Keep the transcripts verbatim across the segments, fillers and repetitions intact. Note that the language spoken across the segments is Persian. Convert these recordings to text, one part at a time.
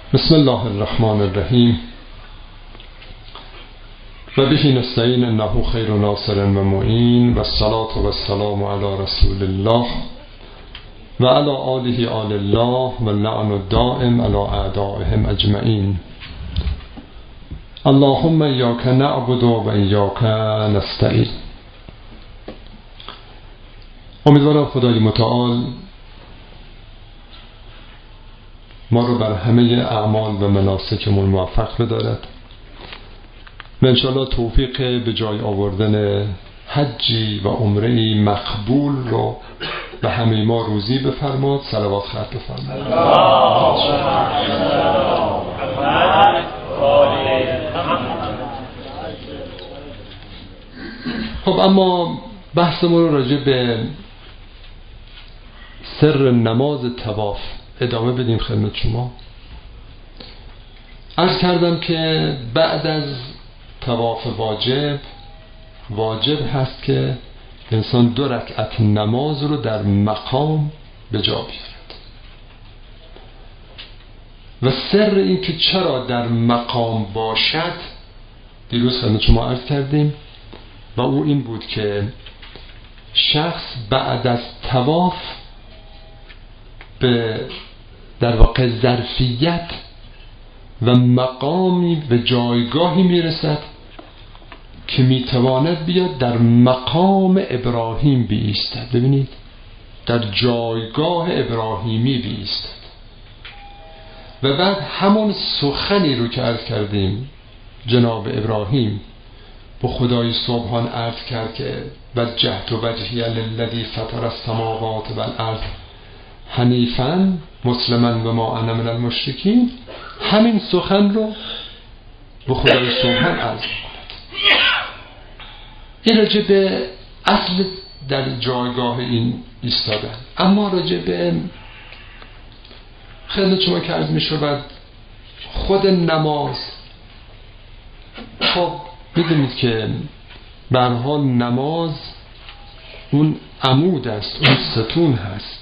بسم الله الرحمن الرحیم و به نستعین انه خیر ناصر و معین و الصلاة و السلام علی رسول الله و علی آله آل الله و اللعن الدائم علی اعدائهم اجمعین. اللهم ایاک نعبد و ایاک نستعین. امیدوارم خدای متعال ما رو بر همه اعمال و مناسکمون موفق بدارد و انشاءالله توفیق به جای آوردن حجی و عمره‌ای مقبول رو به همه ما روزی بفرماد. صلوات خط بفرماد. خب اما بحثمون رو راجع به سر نماز طواف ادامه بدیم خدمت شما. عرض کردم که بعد از طواف واجب واجب هست که انسان دو رکعت نماز رو در مقام به جا بیارد و سر این که چرا در مقام باشد دیروز خدمت شما عرض کردیم و او این بود که شخص بعد از طواف به در واقع ظرفیت و مقامی و جایگاهی میرسد که میتواند بیاد در مقام ابراهیم بیستد. ببینید در جایگاه ابراهیمی بیستد و بعد همون سخنی رو که عرض کردیم جناب ابراهیم به خدای سبحان عرض کرد که وجهت وجهی للذی فطر السماوات والارض حنیفاً مسلماً و ما انا من المشرکین، همین سخن رو به خدای سبحان عرض می‌کند. این راجع به اصل در جایگاه این ایستادن. اما راجع به خدمت شما که عرض می‌شود خود نماز، خب می‌دونید که به هر حال نماز اون عمود است، اون ستون هست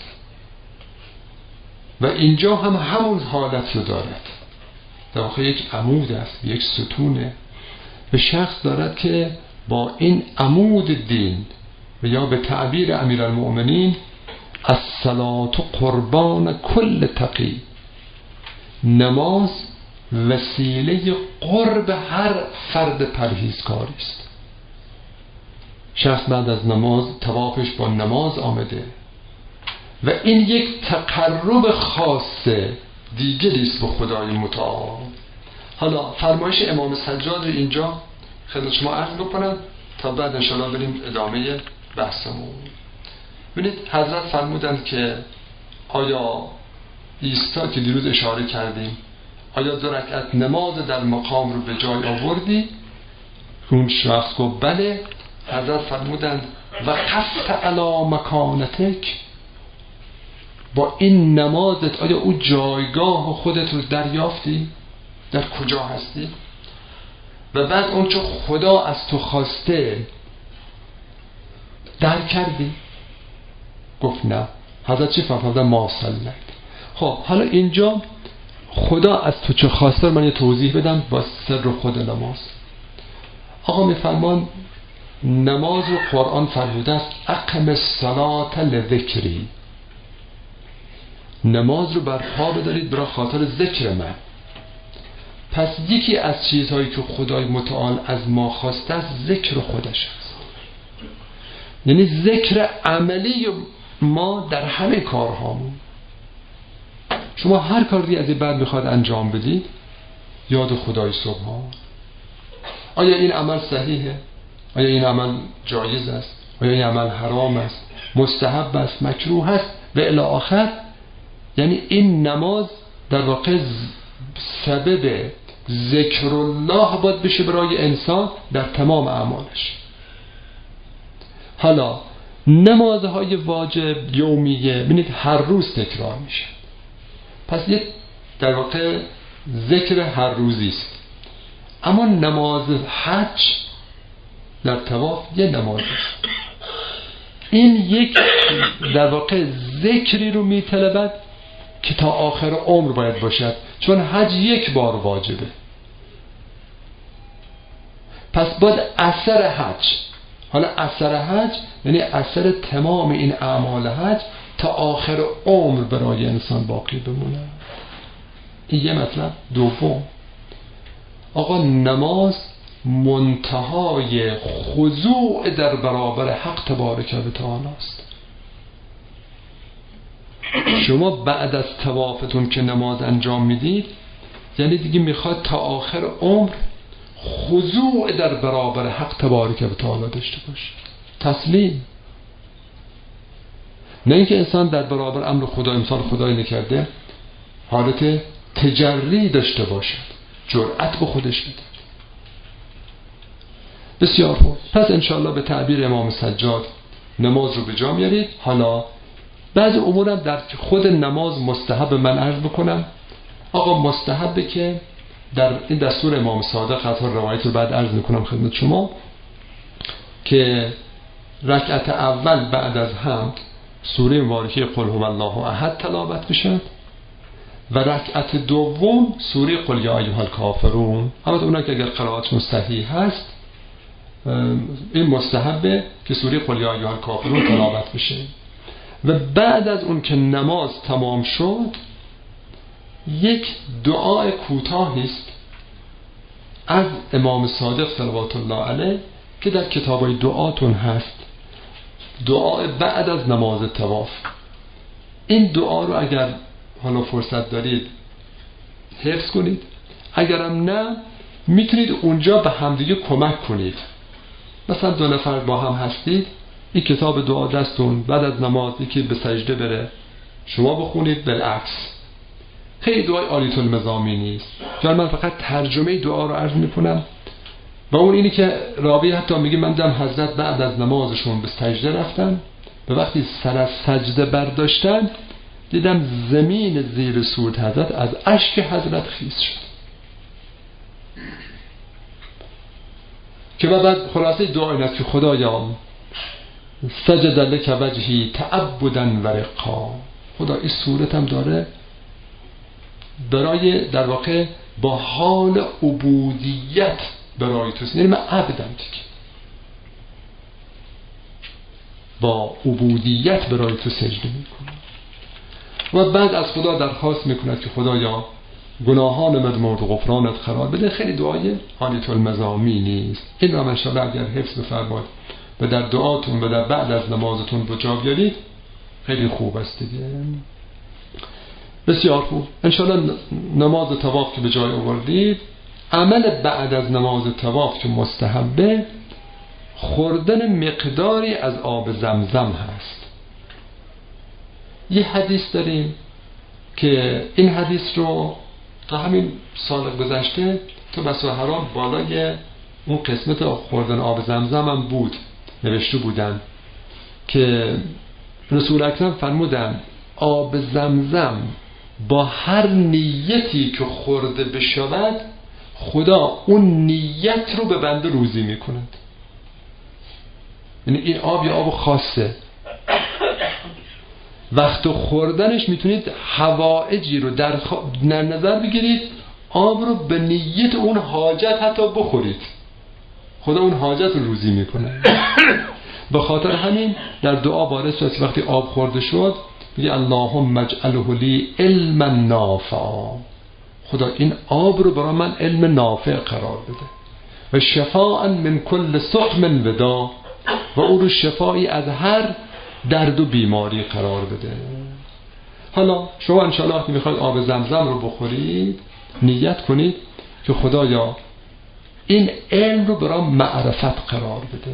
و اینجا هم همون حالت رو دارد. در واقع یک عمود است، یک ستونه و شخص دارد که با این عمود دین و یا به تعبیر امیرالمؤمنین الصلاة قربان کل تقی، نماز وسیله قرب هر فرد پرهیزکاری است. شخص بعد از نماز طوافش با نماز آمده و این یک تقرب خاص دیگری است به خدای متعال. حالا فرمایش امام سجاد رو اینجا خدمت شما عرض بکنم تا بعد انشاءالله بریم ادامه بحثمون. ببینید حضرت فرمودند که آیا ایستا که دیروز اشاره کردیم، آیا دو رکعت نماز در مقام رو به جای آوردی؟ اون شخص گفت بله. حضرت فرمودند وقفت علی مکانتک، با این نمازت آیا او جایگاه خودت رو دریافتی؟ در کجا هستی؟ و بعد اون چه خدا از تو خواسته در کردی؟ گفت نه. حضرت چی فرمودن؟ ما صلیت. خب حالا اینجا خدا از تو چه خواسته من یه توضیح بدم با سر خود نماز. آقا میفرمان نماز رو قرآن فرموده است اقم الصلاة لذکری، نماز رو برپا بدارید برای خاطر ذکر من. پس یکی از چیزهایی که خدای متعال از ما خواسته است ذکر خودش است، یعنی ذکر عملی ما در همه کارهامون. شما هر کاری از این بعد میخواد انجام بدید یاد خدای سبحان. آیا این عمل صحیحه؟ آیا این عمل جایز است؟ آیا این عمل حرام است؟ مستحب است؟ مکروه است؟ و الی آخر. یعنی این نماز در واقع سبب ذکر الله باید بشه برای انسان در تمام اعمالش. حالا نمازهای واجب یومیه ببینید هر روز تکرار میشه، پس یک در واقع ذکر هر روزی است. اما نماز حج در طواف یه نماز است، این یک در واقع ذکری رو میطلبد که تا آخر عمر باید باشد. چون حج یک بار واجبه. پس باید اثر حج، حالا اثر حج یعنی اثر تمام این اعمال حج تا آخر عمر برای انسان باقی بمونه. این یه مطلب. دوم، آقا نماز منتهای خضوع در برابر حق تبارک و تعالی است. شما بعد از طوافتون که نماز انجام میدید یعنی دیگه میخواد تا آخر عمر خضوع در برابر حق تبارک و تعالی داشته باشه، تسلیم. نه اینکه انسان در برابر امر خدا امثال خدای نکرده حالت تجری داشته باشد، جرأت به خودش بده. بسیار خوب. پس انشاءالله به تعبیر امام سجاد نماز رو به جا میارید. حالا بعض امورم در خود نماز مستحب من عرض بکنم. آقا مستحبه که در این دستور امام صادق حتی روایت رو بعد عرض میکنم خدمت شما که رکعت اول بعد از حمد سوره مبارکه قل هو الله احد تلاوت بشه و رکعت دوم سوره قل یا ایها الکافرون. البته اونها که اگر قرائتشون صحیح هست این مستحبه که سوره قل یا ایها الکافرون تلاوت بشه و بعد از اون که نماز تمام شد یک دعای کوتاهی است از امام صادق صلوات الله علیه که در کتابای دعاتون هست، دعای بعد از نماز طواف. این دعا رو اگر حالا فرصت دارید حفظ کنید، اگرم نه میتونید اونجا به همدیگه کمک کنید. مثلا دو نفر با هم هستید، این کتاب دعا دستون، بعد از نماز یکی به سجده بره شما بخونید، بالعکس. خیلی دعای عالیت المزامی نیست، چون من فقط ترجمه دعا رو عرض میکنم و اون اینی که راوی حتی میگه من دیدم حضرت بعد از نمازشون به سجده رفتن و وقتی سر از سجده برداشتن دیدم زمین زیر صورت حضرت از اشک حضرت خیس شد. که بعد خلاصه دعا این است که خدایا سجد لک وجهی تعبدا و رقا، خدا این صورتم داره برای در واقع با حال عبودیت برای تو، یعنی من عبدم دیگه، با عبودیت برای تو سجده میکنم. و بعد از خدا درخواست میکند که خدایا گناهان من مورد غفرانت قرار بده. خیلی دعای حالیت المزامی نیست. این را انشاءالله اگر حفظ بفرمایید و در دعاتون و در بعد از نمازتون به جا بیارید خیلی خوب است دیگه. بسیار خوب. انشاءالله نماز طواف که به جای آوردید، عمل بعد از نماز طواف که مستحبه خوردن مقداری از آب زمزم هست. یه حدیث داریم که این حدیث رو تا همین سال گذشته تو بسا حرام بالای اون قسمت خوردن آب زمزم هم بود، نوشته بودن که رسول اکرم فرمودن آب زمزم با هر نیتی که خورده بشود خدا اون نیت رو به بنده روزی میکند. یعنی این آب یه آب خاصه، وقت خوردنش میتونید حوائجی رو در نظر بگیرید، آب رو به نیت اون حاجت حتی بخورید، خدا اون حاجت رو روزی میکنه. به خاطر همین در دعا وارد شد وقتی آب خورده شد میگه اللهم اجعله لی علما نافعا، خدا این آب رو برای من علم نافع قرار بده و شفاء من کل سقم ودا، و او رو شفایی از هر درد و بیماری قرار بده. حالا شما انشاءالله وقتی میخواید آب زمزم رو بخورید نیت کنید که خدایا این علم رو برای معرفت قرار بده،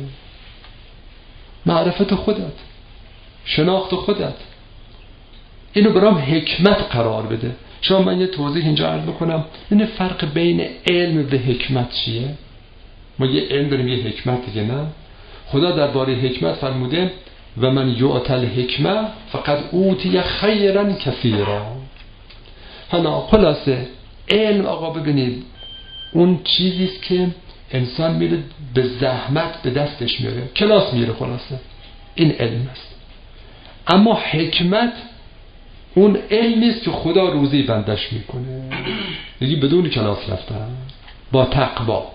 معرفت خودت، شناخت خودت، اینو برام حکمت قرار بده. شما من یه توضیح اینجا عرض بکنم، این فرق بین علم و حکمت چیه؟ ما یه علم داریم یه حکمت دیگه، نه؟ خدا درباره حکمت فرموده و من یؤت الحکمه فقد اوتی خیرا کثیرا. حالا خلاصه علم آقا ببینید اون چیزیست که انسان میره به زحمت به دستش میاره، کلاس میره، خلاصه این علم است. اما حکمت اون علم نیست که خدا روزی بندش میکنه، یکی بدون کلاس رفتن، با تقوا.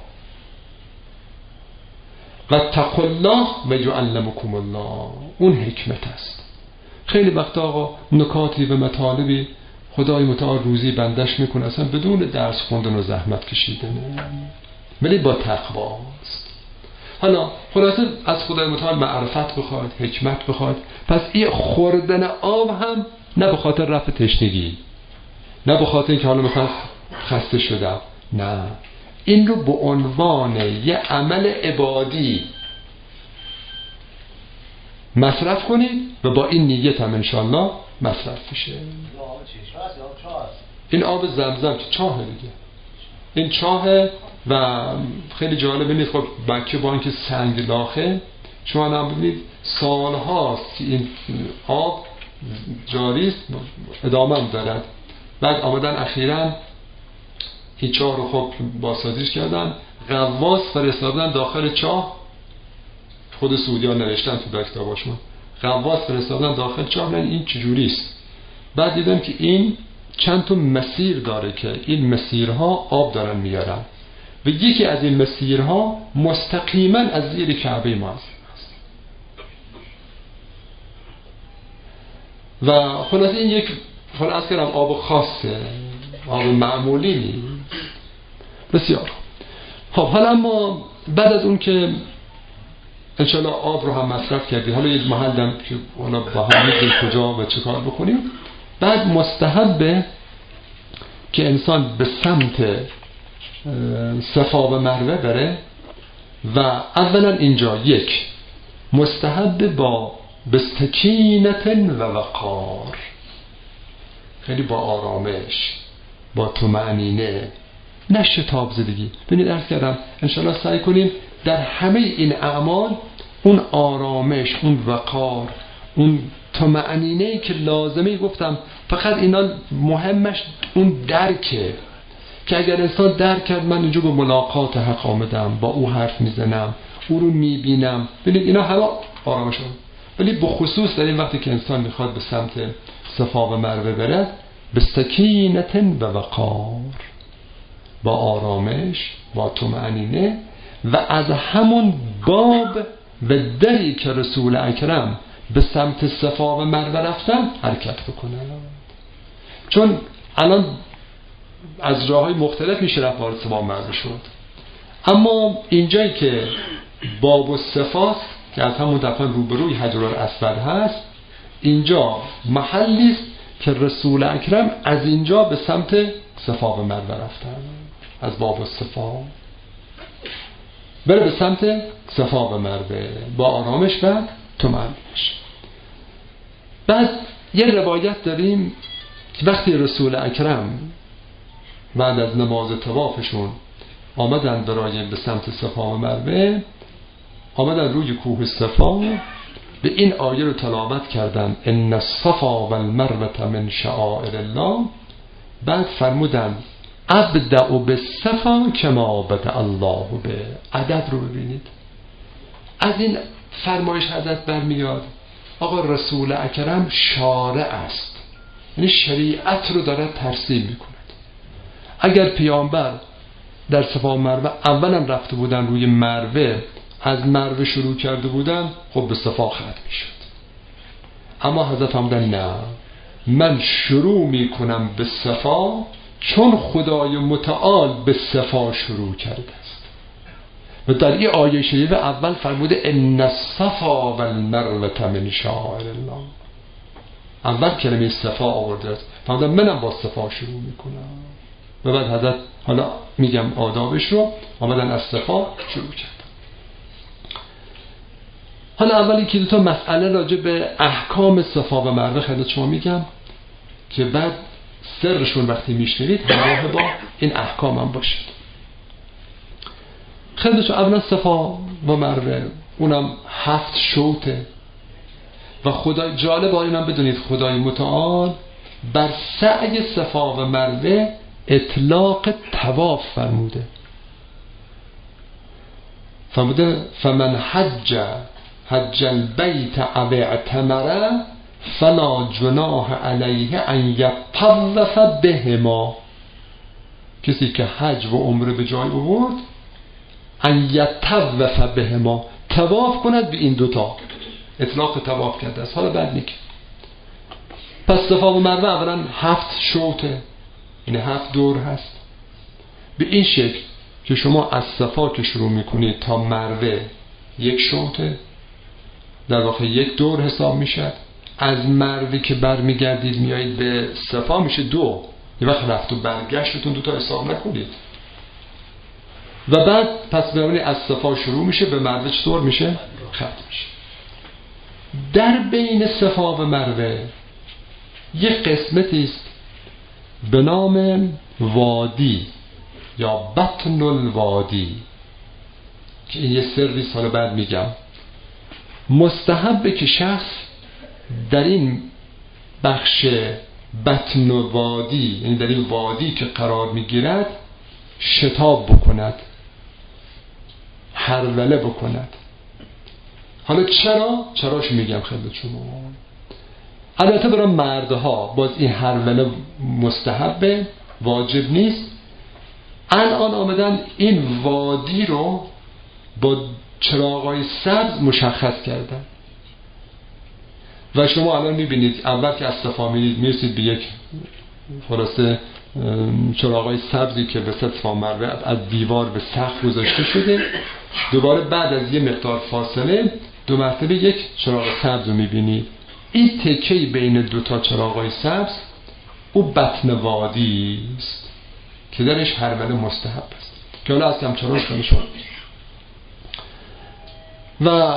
و اتقوا الله و یعلمکم الله، اون حکمت است. خیلی وقتا آقا نکاتی و مطالبی خدای متعال روزی بندش میکنه اصلا بدون درس خوندن و زحمت کشیدن، ولی با تقواست. حالا خلاصه از خدای متعال معرفت بخواد، حکمت بخواد. پس این خوردن آب هم نه به خاطر رفع تشنگی، نه به خاطر اینکه حالا مثلا خسته شدم، نه، این رو به عنوان یه عمل عبادی مصرف کنید و با این نیت هم انشالله مصرف بشه. این آب زمزم که چاهه دیگه، این چاهه و خیلی جالبه نیست. خب بچه با اینکه سنگ لاخه، شما هم ببینید سال هاست که این آب جاری است، ادامه هم دارد. بعد آمدن اخیراً این چاه رو خب بازسازیش کردن، غواص فرستادن داخل چاه، خود سعودی ها نوشتن تو کتاباشون، غواص فرستادن داخل چاه ببینن این چجوری است. بعد دیدن که این چند تا مسیر داره که این مسیرها آب دارن میارن و یکی از این مسیرها مستقیما از زیر کعبه ماست و خلاص این یک خلاص کردم آب خاصه، آب معمولی نیست. بسیار خب. حالا ما بعد از اون که انشاءالله آب رو هم مصرف کردیم، حالا یک محل دم که حالا با هم میدیم کجا و چه کار بکنیم. بعد مستحبه که انسان به سمت صفا و مروه بره و اولا اینجا یک مستحب با بسکینت و وقار، خیلی با آرامش، با طمأنینه، نه شتاب زدگی. ببینید عرض کردم انشاءالله سعی کنیم در همه این اعمال اون آرامش، اون وقار، اون طمأنینه‌ای که لازمه، گفتم فقط اینا مهمش اون درکه که اگر انسان درک کرد من اینجا به ملاقات حق آمدم، با او حرف میزنم، او رو میبینم، ببینید اینا همه آرامش هم. ولی بخصوص در این وقتی که انسان میخواد به سمت صفا و مروه بره، به سکینت و وقار، با آرامش، با طمأنینه و از همون باب و دری که رسول اکرم به سمت صفا و مروه رفتن حرکت بکنه. چون الان از راههای مختلف میشه رفت وارد صفا و مروه شد، اما اینجایی که باب و صفاست که از همون دفعه روبروی حجر الاسود هست، اینجا محلی است که رسول اکرم از اینجا به سمت صفا و مروه رفتن، از باب و صفا بره به سمت صفا و مروه با آرامش و طمأنینه. بعد یه روایت داریم که وقتی رسول اکرم بعد از نماز طوافشون آمدن برای به سمت صفا و مروه، آمدن روی کوه صفا به این آیه رو تلاوت کردن ان الصفا والمروه من شعائر الله. بعد فرمودن ابدأ بالصفا کما بدأ الله به. عدد رو ببینید، از این فرمایش حضرت برمیاد آقا رسول اکرم شارع است، یعنی شریعت رو داره ترسیم میکند. اگر پیامبر در صفا و مروه اولا رفته بودن روی مروه، از مروه شروع کرده بودن، خب به صفا ختم میشد. اما حضرت فرمودن نه، من شروع میکنم به صفا چون خدای متعال به صفا شروع کرده است. و در این آیه شریف اول فرموده ان الصفا والمروه من شعائر الله، اول کلمه صفا آورده است، فرموده منم با صفا شروع میکنم. و بعد حضرت حالا میگم آدابش رو آمدن از صفا شروع کرد. حالا اولی که دو تا مسئله راجع به احکام صفا و مروه خدمت شما میگم که بعد سرشون وقتی میشنوید همراه با این احکام هم باشید. خدمتشون اولا صفا و مروه اونم هفت شوطه و خدای جالب اینم بدونید خدای متعال بر سعی صفا و مروه اطلاق طواف فرموده. فرموده فمن حج حج البیت او اعتمر فلا جناح علیه ان یطوف بهما، کسی که حج و عمره به جای آورد، ان یطوف بهما، طواف کند به این دوتا، اطلاق طواف کرده است. حالا بعد میگه پس صفا و مروه اولا هفت شوطه، یعنی هفت دور هست. به این شکل که شما از صفا که شروع میکنید تا مروه یک شوطه، در واقع یک دور حساب میشد. از مروه که برمیگردید میایید به صفا میشه دو، یه وقت رفت و برگشتتون دوتا حساب نکنید. و بعد پس ببینید از صفا شروع میشه به مروه چطور میشه؟ ختم میشه. در بین صفا و مروه یک قسمتی است به نام وادی یا بطن الوادی که این یه سری سال بعد میگم. مستحبه که شخص در این بخش بطن وادی، یعنی در این وادی که قرار میگیرد، شتاب بکند، هروله بکند. حالا چرا؟ چراش میگم خدمت شما. البته برای مردها باز این هروله مستحبه، واجب نیست. الان آمدن این وادی رو با چراغای سبز مشخص کردن و شما الان میبینید اول که از صفا میرسید به یک خلاصه چراغای سبزی که به صفا مروه از دیوار به سقف گذاشته شده. دوباره بعد از یه مقدار فاصله دو مرتبه یک چراغ سبز رو میبینید. این تکه بین دو تا چراغای سبز او بطن وادی است که درش هروله مستحب است که حالا از کم چراغ کنه شد. و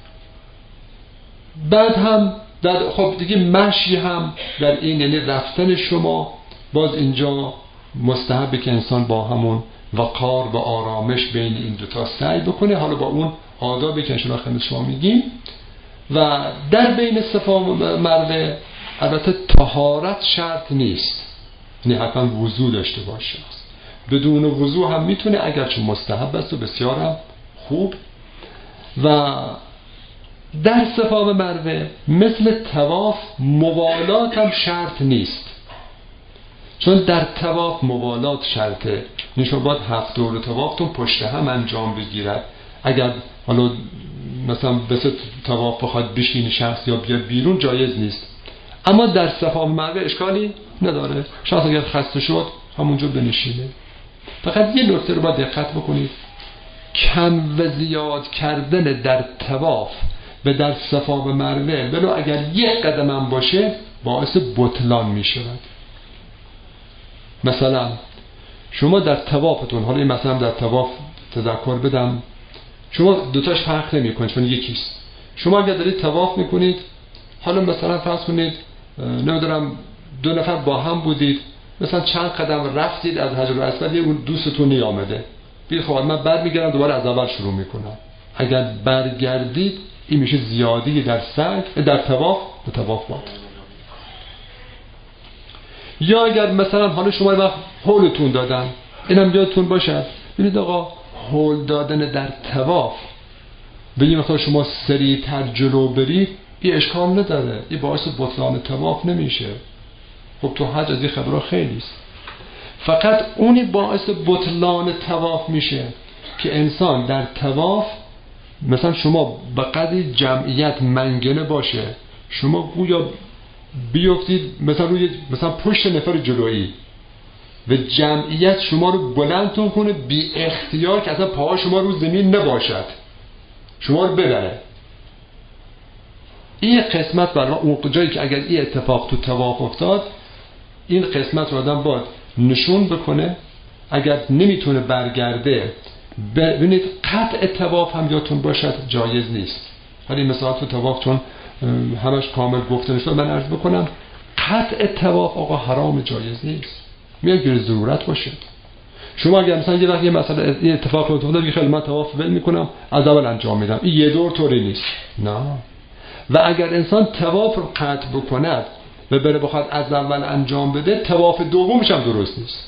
بعد هم در خب دیگه مشی هم در این، یعنی رفتن شما باز اینجا مستحبه که انسان با همون وقار و آرامش بین این دوتا سعی بکنه، حالا با اون آدابی که انشاءالله خدمت شما میگیم. و در بین صفا و مروه البته طهارت شرط نیست، نه حتما وضو داشته باشه، بدون وضو هم میتونه اگرچه مستحب است و بسیار هم خوب. و در صفا و مروه مثل طواف موالات هم شرط نیست، چون در طواف موالات شرطه، نشون باید هفت دور طوافتون پشت هم انجام بگیرد. اگر حالا مثلا بسه طواف بخواد بشین شخص یا بیاد بیرون جایز نیست. اما در صفا و مروه اشکالی نداره، شخص اگر خسته شد همونجا بنشینه. فقط یه نکته رو باید دقت بکنید، کم و زیاد کردن در طواف و در صفا و مروه ولو اگر یک قدم هم باشه باعث بطلان می شود. مثلا شما در طوافتون، حالا این مثلا در طواف تذکر بدم، شما دوتاش فرق نمی کنید چون یکیست. شما اگر دارید طواف میکنید، حالا مثلا فرض کنید نمیدونم دو نفر با هم بودید، مثلا چند قدم رفتید از حجر الاسود، اون دوستتون نیامده، بید خب من برمیگردم دوباره از اول شروع میکنم. اگر برگردید این میشه زیادی در سعی در طواف به طواف باید. یا اگر مثلا حالا شما وقت هولتون دادن، اینم یادتون باشد، ببینید آقا هول دادن در طواف به این مثلا شما سریعتر جلو برید این اشکال نداره، این باعث بطلان طواف نمیشه. خب تو حج از این خبرها خیلی است. فقط اونی باعث بطلان طواف میشه که انسان در طواف مثلا شما به قدر جمعیت منگنه باشه، شما گویا بیفتید مثلا روی مثلا پشت نفر جلویی و جمعیت شما رو بلندتون کنه بی اختیار که اصلا پاها شما رو زمین نباشد، شما رو ببره. این قسمت برای اون جایی که اگر این اتفاق تو طواف افتاد، این قسمت رو آدم باید نشون بکنه. اگر نمیتونه برگرده، ببینید قطع طواف هم یادتون باشد جایز نیست. ولی مثلا تو طواف چون همش کامل گفته نشد من عرض بکنم قطع طواف آقا حرام، جایز نیست، میگه ضرورت باشه. شما اگر مثلا یه وقت یه مسئله این اتفاق افتاد بگی خیلی من طواف ول میکنم از اول انجام میدم، این یه دور طوری نیست، نه. و اگر انسان طواف رو قطع بکند و بره بخواد از اول انجام بده، طواف دومش هم درست نیست.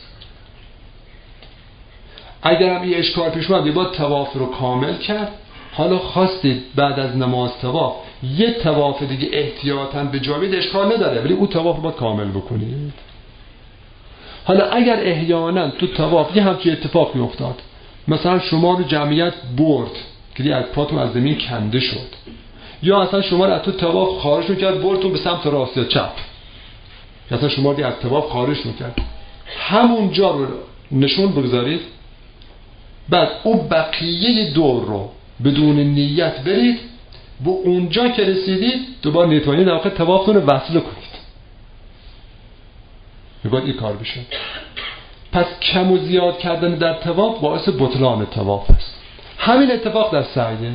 اگر هم این اشکال پیش اومد باید طواف رو کامل کرد. حالا خواستید بعد از نماز طواف یه طواف دیگه احتیاطاً به جا بیاد اشکال نداره، ولی اون طواف رو باید کامل بکنید. حالا اگر احیانا تو طواف یه همچین اتفاقی افتاد، مثلا شما رو جمعیت برد که از پاتون از زمین کنده شد، یا اصلا شما رو از تو طواف خارج می‌کرد بردتون به سمت راست یا چپ، یا اصلا شما رو از طواف خارج می‌کرد، همون جا رو نشون بگذارید، بعد اون بقیه دور رو بدون نیت برید، و اونجا که رسیدید دوباره نیت کنید در واقع طوافتون رو وصل کنید. میگوید این کار بشه. پس کم و زیاد کردن در طواف باعث بطلان طواف است. همین اتفاق در سعیه.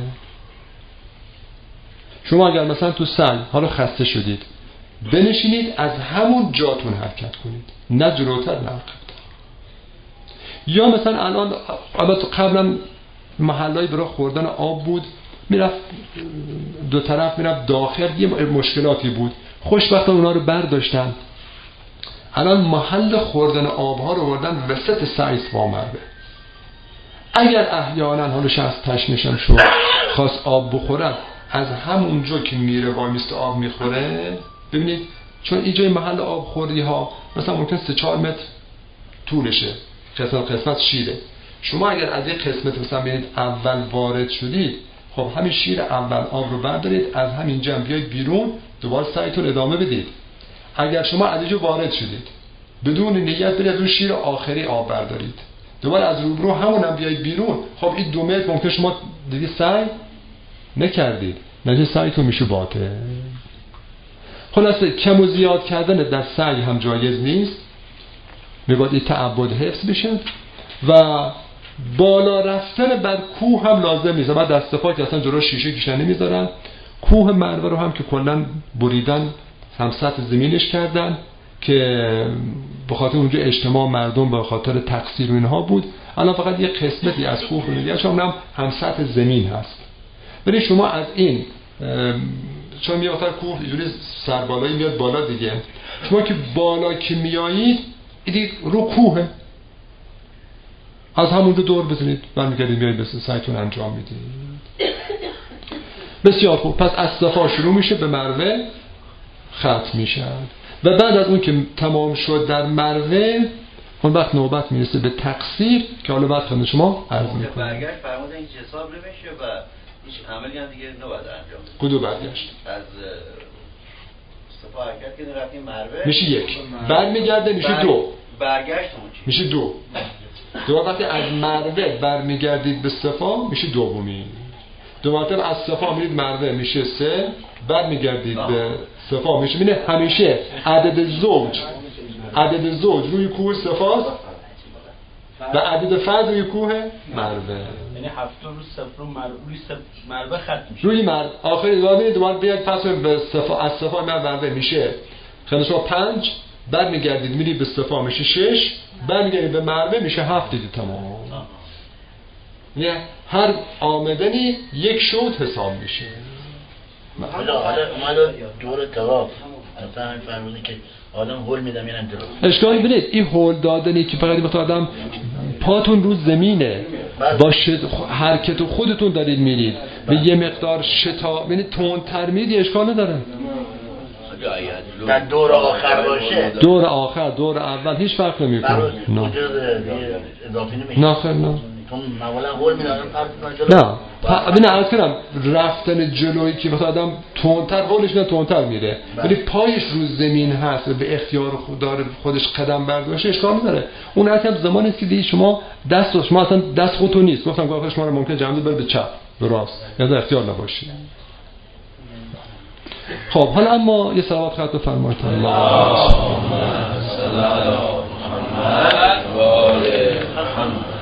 شما اگر مثلا تو سعی حالا خسته شدید، بنشینید، از همون جاتون حرکت کنید، نه جلوتر نه عقب‌تر. یا مثلا الان البته قبلا محلای برای خوردن آب بود، میرفت دو طرف میرفت داخل، یه مشکلاتی بود، خوشبختانه اونا رو برداشتن، الان محل خوردن آبها رو بردن وسط سعی صفا مروه. اگر احیانا حالا شخص تشنشم شد خواست آب بخورد، از همونجا که میره وایمیست آب میخوره، ببینید چون اینجای محل آب خوری ها مثلا ممکن سه چهار متر طولشه، قسمت قسمت شیره، شما اگر از این قسمت مثلا ببینید اول وارد شدید، خب همین شیر اول آب رو بردارید، از همین جنب بیاید بیرون، دوباره سعیتون ادامه بدید. اگر شما از اینجا وارد شدید بدون نیت برید از اون شیر آخری آب بردارید، دوباره از روبرو همونم بیاید بیرون، خب این دو متر ممکن شما دیگه سعی نکردید، نتیجه سعیتون میشه باطل. خلاصه کم و زیاد کردن در سعی هم جایز نیست، میباید این تعبد حفظ بشه. و بالا رفتن بر کوه هم لازم نیست، بعد دست پا که اصلا جلو شیشه کشیدن نمیذارن. کوه مروه رو هم که کلا بریدن، هم سطح زمینش کردن که به خاطر اونجا اجتماع مردم به خاطر تقصیر و اینها بود، الان فقط یه قسمتی از کوه رو نگه چون هم هم سطح زمین هست. ولی شما از این چون میاد کوه اینجوری سربالایی میاد بالا دیگه، شما که بالا که میایید ایدی رو کوه، از همونجا دور بزنید برمیگردید میایید بس سعیتون انجام میدید. بسیار خوب. پس از صفا شروع میشه به مروه ختم میشه و بعد از اون که تمام شد در مروه، اون وقت نوبت میرسه به تقصیر که حالا بعد خدمت شما عرض میکنم. برگشت فرمودن این حساب نمیشه و هیچ عملی هم دیگه نباید انجام بده. کدو برگشت؟ از صفا حرکت که رفتیم مروه میشه یک، برمیگرده میشه دو، برگشتمون چی؟ میشه دو. دو وقتی از مروه برمیگردید به صفا میشه دومی. دو مرتبه از صفا میرید مروه میشه سه، برمیگردید به صفا میشه میشه همیشه عدد زوج، عدد زوج روی کوه صفاست و عدد فرد روی کوه مروه، یعنی هفته روز صفر روی مروه ختم میشه روی مروه. آخری دوباره دوباره بیاد پس به صفا، از صفا مروه میشه خیلی شما پنج، برمیگردید میرید به صفا میشه شش، برمیگردید به مروه میشه هفت دیگه تمام. یعنی هر آمدنی یک شوط حساب میشه. حالا حالا اومد دور طواف مثلا همین فرمودی که آدم هول میدم میرن جلو، اشکالی ببینید این هول دادنی که فقط بخواد آدم پاتون رو زمینه با حرکت خودتون دارید میرید به یه مقدار شتا، ببینید تندتر میرید اشکال نداره. در دور آخر باشه، دور آخر دور اول هیچ فرق نمیکنه. نه اضافی نمیشه. نه خیر نه چون مولا هول میدادن فرض نه ببین عرض کردم رفتن جلویی که مثلا آدم تندتر هولش میاد تندتر میره، ولی پایش رو زمین هست و به اختیار خود داره خودش قدم برداشته اشکال نداره. اون اصلا زمانی است که دیگه شما دست شما اصلا دست خودتون نیست، گفتم که آخر شما رو ممکن جمع بره به چپ به راست یا در اختیار نباشید. خب حالا اما یه صلوات خط بفرمایید. اللهم صل علی محمد و آل محمد.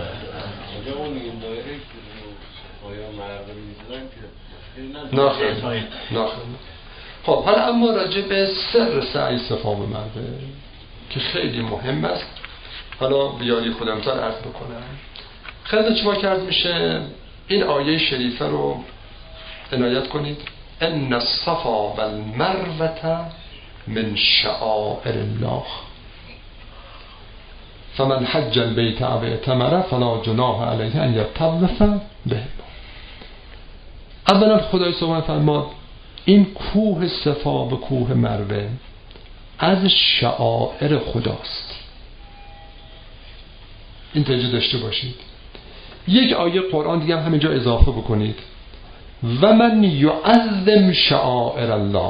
ناخیر ناخیر. خب حالا اما راجع به سر سعی صفا و مروه که خیلی مهم است، حالا بیاری خودم تا عرض بکنم. خیلی شما کرد میشه این آیه شریفه رو عنایت کنید. ان الصفا والمروه من شعائر الله فمن حج البيت او اعتمر فلا جناح عليه ان يطوف به. اولا خدای سبحانه فرماد این کوه صفا و کوه مروه از شعائر خداست. این توجه داشته باشید. یک آیه قرآن دیگه هم همینجا اضافه بکنید، و من یعظم شعائر الله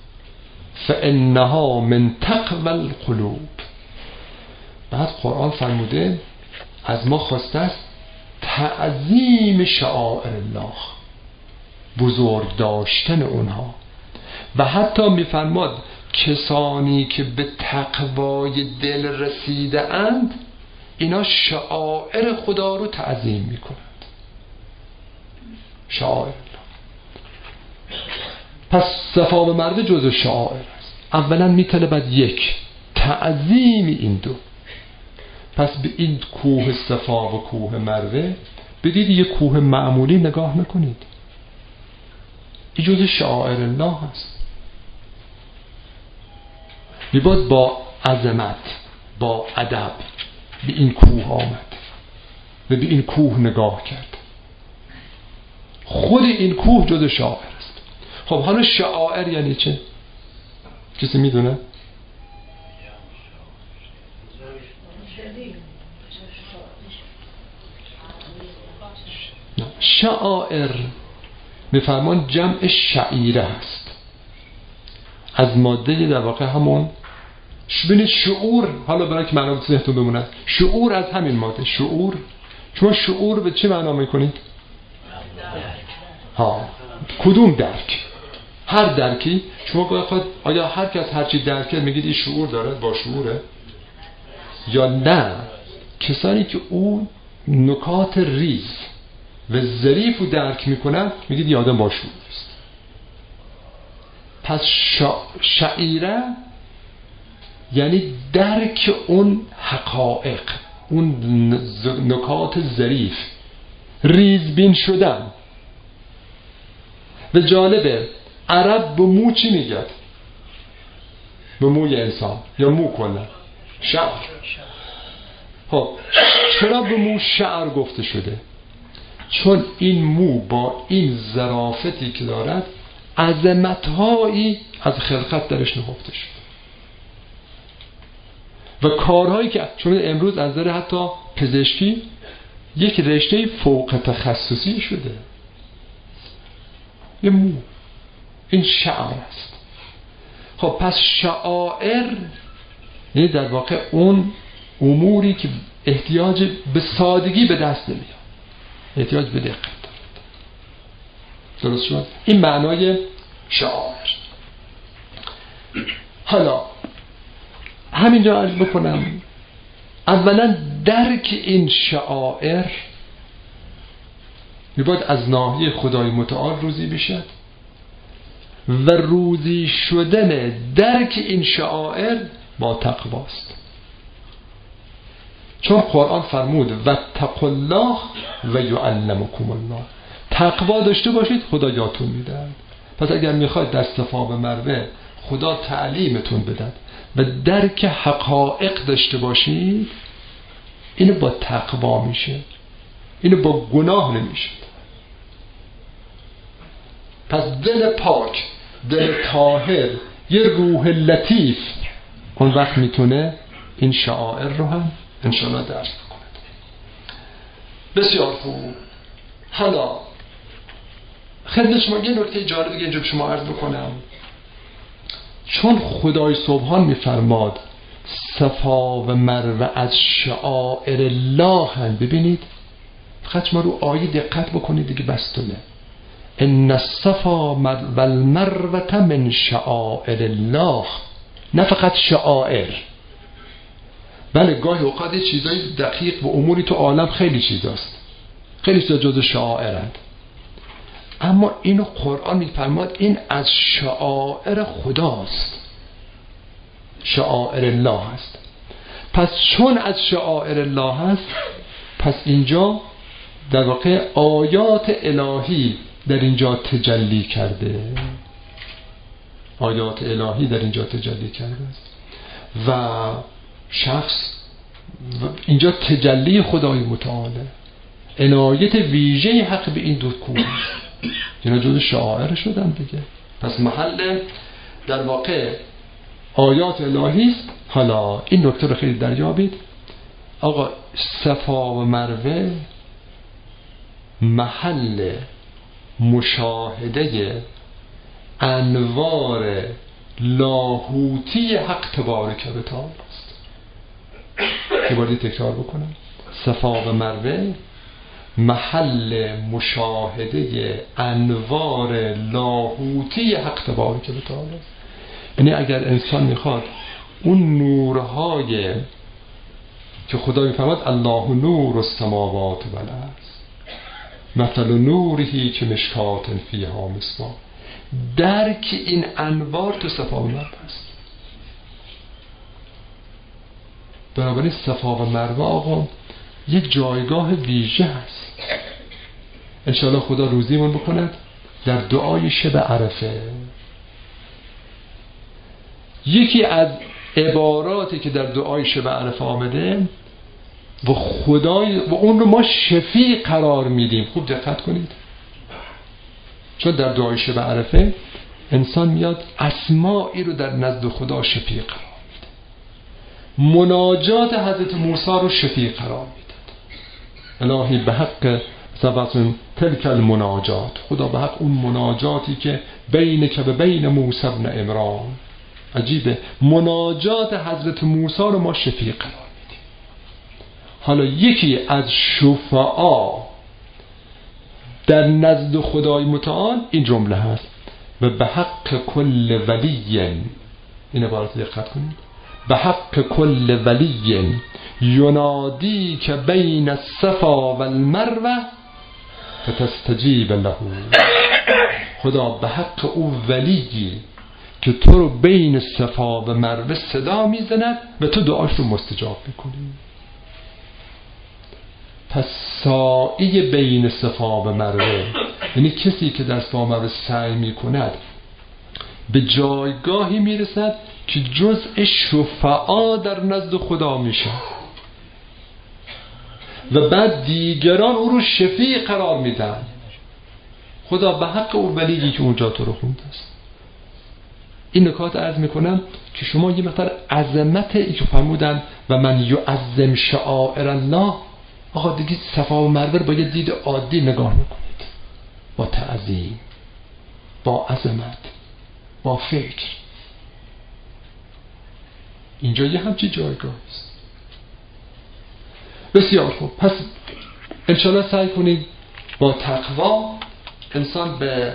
فانها من تقوی القلوب. بعد قرآن فرموده از ما خواسته است تعظیم شعائر الله، بزرگ داشتن اونها. و حتی میفرماد کسانی که به تقوای دل رسیده اند اینا شعائر خدا رو تعظیم میکنند. شعائر الله. پس صفا و مروه جزء شعائر است. اولا میطلبد یک تعظیم این دو. پس به این کوه صفا و کوه مروه بدید یک کوه معمولی نگاه نکنید، این جزء شعائر الله است. میباید با عظمت، با ادب به این کوه آمد و به این کوه نگاه کرد. خود این کوه جزء شعائر است. خب حالا شعائر یعنی چه؟ کسی میدونه؟ شعائر میفرمان جمع شعیره هست، از ماده در واقع همون. ببینید شعور، حالا برای که معنا ذهنتون بمونه، شعور از همین ماده. شعور، شما شعور به چه معنا میکنید؟ ها، کدوم درک؟ هر درکی. شما باید آیا هر کس هر چی درکه میگید این شعور داره، با شعوره؟ یا نه کسانی که اون نکات ریز و ظریف رو درک میکنن میگید یه آدم با شعور است. پس شع... شعیره یعنی درک اون حقایق، اون نکات ظریف، ریزبین شدن. و جالبه عرب به مو چی میگد؟ به موی انسان یا مو کنه شعر. خب چرا به مو شعر گفته شده؟ چون این مو با این ظرافتی که دارد عظمت‌هایی از خلقت درش نهفته شده و کارهایی که چون امروز از نظر حتی پزشکی یک رشته فوق تخصصی شده. یه مو، این شعر است. خب پس شعائر یعنی در واقع اون اموری که احتیاج به سادگی به دست نمیاد، احتیاج به دقت. درست شد؟ این معنای شعائر. حالا همینجا عرض بکنم اولا درک این شعائر میباید از ناحیه خدای متعال روزی بشد و روزی شدن درک این شعائر با تقواست. چون قرآن فرمود و تقوا الله و یعلمکم الله، تقوا داشته باشید خدا یادتون میده. پس اگر میخواید در صفا و مروه خدا تعلیمتون بدن و درک حقایق داشته باشید، اینو با تقوا میشه، اینو با گناه نمیشه. پس دل پاک، دل طاهر، یه روح لطیف اون وقت میتونه این شعائر رو هم انشاءالله درک بکنه. بسیار خوب. حالا خدمت شما یه نکته جالب دیگه اینجا به شما عرض بکنم. چون خدای سبحان میفرماد صفا و مروه از شعائر الله هم، ببینید فقط شما رو آیه دقت بکنید دیگه بستونه. ان الصفا و المروه من شعائر الله، نه فقط شعائر. بله گاهی اوقات یه چیزای دقیق و اموری تو عالم خیلی چیزاست، خیلی چیزا جزء شعائرند، اما اینو قرآن میفرماد این از شعائر خداست، شعائر الله هست. پس چون از شعائر الله هست، پس اینجا در واقع آیات الهی در اینجا تجلی کرده، آیات الهی در اینجا تجلی کرده است و شخص اینجا تجلی خدای متعاله، عنایت ویژه حق به این دو کوه، اینا جزء شعائر شدن دیگه. پس محل در واقع آیات الهی است. حالا این نکته رو خیلی دریابید آقا، صفا و مروه محل مشاهده انوار لاهوتی حق تبارک و تعالی است. یه بار تکرار بکنم، صفا و مروه محل مشاهده انوار لاهوتی حق تبارک و تعالی است. یعنی اگر انسان میخواد اون نورهای که خدا میفرماد الله نور السماوات و الارض مثل نورهی که مشکات فیها مصباح، درک این انوار تو صفا و مروه است. بنابراین صفا و مروه آقا یک جایگاه ویژه هست. انشاءالله خدا روزیمون بکند در دعای شب عرفه. یکی از عباراتی که در دعای شب عرفه آمده و خدای و اون رو ما شفیع قرار میدیم، خوب دقت کنید، چون در دعای شب عرفه انسان میاد اسمائی رو در نزد خدا شفیع قرار میده. مناجات حضرت موسی رو شفیع قرار میداد. الهی به حق سبحان تلک المناجات، خدا به حق اون مناجاتی که بینک و بین موسی ابن عمران. عجیبه، مناجات حضرت موسی رو ما شفیع قرار میدیم. حالا یکی از شفعا در نزد خدای متعال این جمله هست و به حق کل ولی، این عبارت دقت کنید، به حق کل ولی ینادی که بین الصفا و المروه فتستجیب له. خدا به حق او ولیی که تو رو بین صفا و مروه صدا میزند و تو دعاش رو مستجاب میکنی. پس سائی بین صفا و مروه یعنی کسی که در صفا و مروه سعی میکند به جایگاهی میرسد که جزء شفعا در نزد خدا میشه و بعد دیگران او رو شفیع قرار میدن. خدا به حق او ولیی که اونجا تو رو خونده است. این نکات عرض میکنم که شما یه مقدار عظمت ای که فرمودن و من یعظم شعائر الله، آقا دیگه صفا و مروه با یه دید عادی نگاه نکنید، با تعظیم، با عظمت، با فکر. اینجا یه همچی جایگاه است. بسیار خوب. پس انشاءالله سعی کنید با تقوا انسان به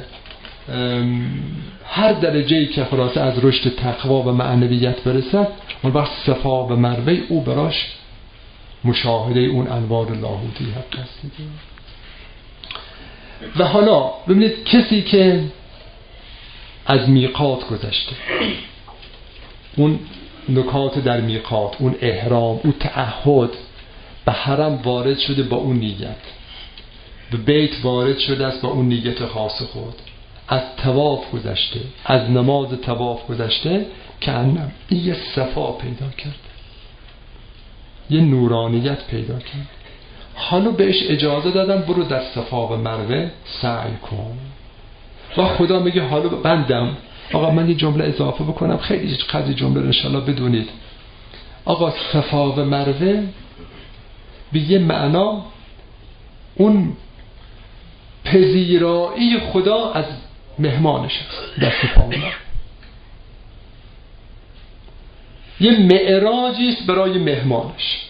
هر درجه‌ای که خلاصه از رشد تقوا و معنویت برسد، اون وقت صفا و مروه او براش مشاهده اون انوار لاهوتی حق است. و حالا ببینید کسی که از میقات گذشته، اون نکات در میقات، اون احرام، اون تعهد، به حرم وارد شده با اون نیت، به بیت وارد شده است با اون نیت خاص خود، از طواف گذشته، از نماز طواف گذشته، که انم این یه صفا پیدا کرد، یه نورانیت پیدا کرد. حالا بهش اجازه دادن برو در صفا و مروه سعی کن. و خدا میگه حالا بندم آقا من یه جمله اضافه بکنم، خیلی قدری جمله انشالله بدونید. آقا صفا و مروه به یه معنا اون پذیرایی خدا از مهمانش است. در صفا و مروه یه معراجی است برای مهمانش.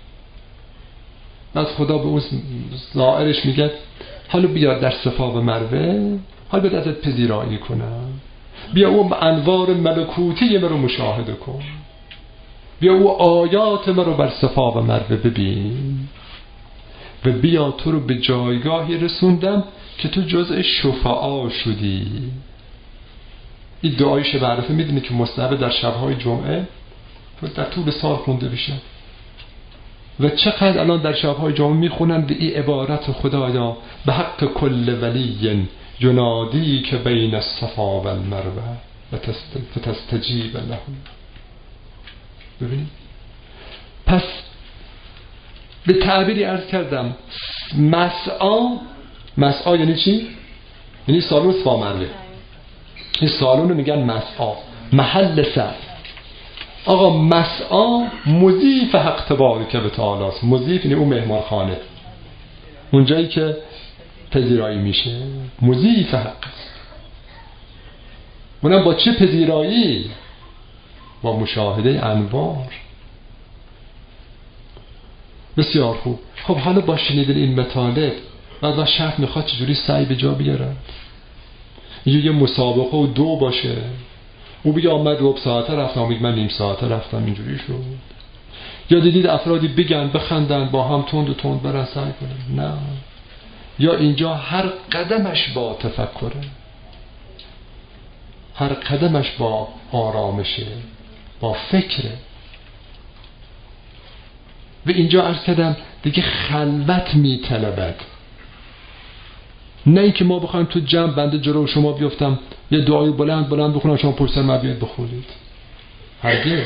از خدا به اون زائرش میگه حالا بیا در صفا و مروه، حالا بیا ازت پذیرایی کنم، بیا اون انوار ملکوتی من رو مشاهده کن، بیا او آیات من رو بر صفا و مروه ببین و بیا تو رو به جایگاهی رسوندم که تو جزء شفعا شدی. این دعای شب عرفه میدونی که مستحب در شبهای جمعه در طول سال خونده بشه و چقدر الان در شبهای جمعه میخونن به این عبارت خدایا به حق کل ولی ینادی که بین الصفا و المروه و تستجیب له. ببینید، پس به تعبیری عرض کردم مسعا، مسعا یعنی چی؟ یعنی سالون صفا مروه. این سالون رو میگن مسعا، محل سعی. آقا مسعا مضیف حق تبارک و تعالی است. مضیف یعنی اون مهمانخانه، اون جایی که پذیرایی میشه، مضیف حق است. اونم با چه پذیرایی؟ با مشاهده انوار. بسیار خوب. خب حالا با شنیدن این مطالب و شخص میخواد چجوری سعی به جا بیاره؟ یه مسابقه و دو باشه، او بگه آمد ربع ساعته رفتم، میگه من نیم ساعته رفتم، اینجوری شد. یا دیدید افرادی بگن بخندن با هم تند و تند برن سعی کنن، نه. یا اینجا هر قدمش با تفکره، هر قدمش با آرامشه، با فکره. و اینجا عرض کردم دیگه خلوت میطلبد، نه اینکه ما بخوایم تو جمع بنده جلو شما بیفتم یه دعای بلند بلند بخونم شما پشت سر من بیاید بخونید، هرگز.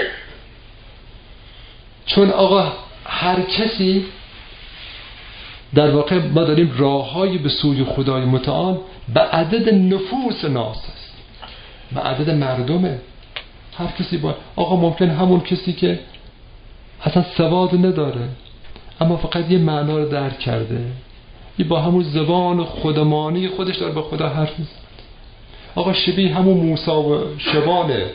چون آقا هر کسی در واقع ما داریم راههایی به سوی خدای متعال به عدد نفوس ناس است، به عدد مردمه. هر کسی با آقا ممکن همون کسی که اصلا سواد نداره اما فقط یه معنا رو درک کرده، یه با همون زبان خودمانی خودش داره به خدا حرف میزنه. آقا شبیه همون موسی و شبانه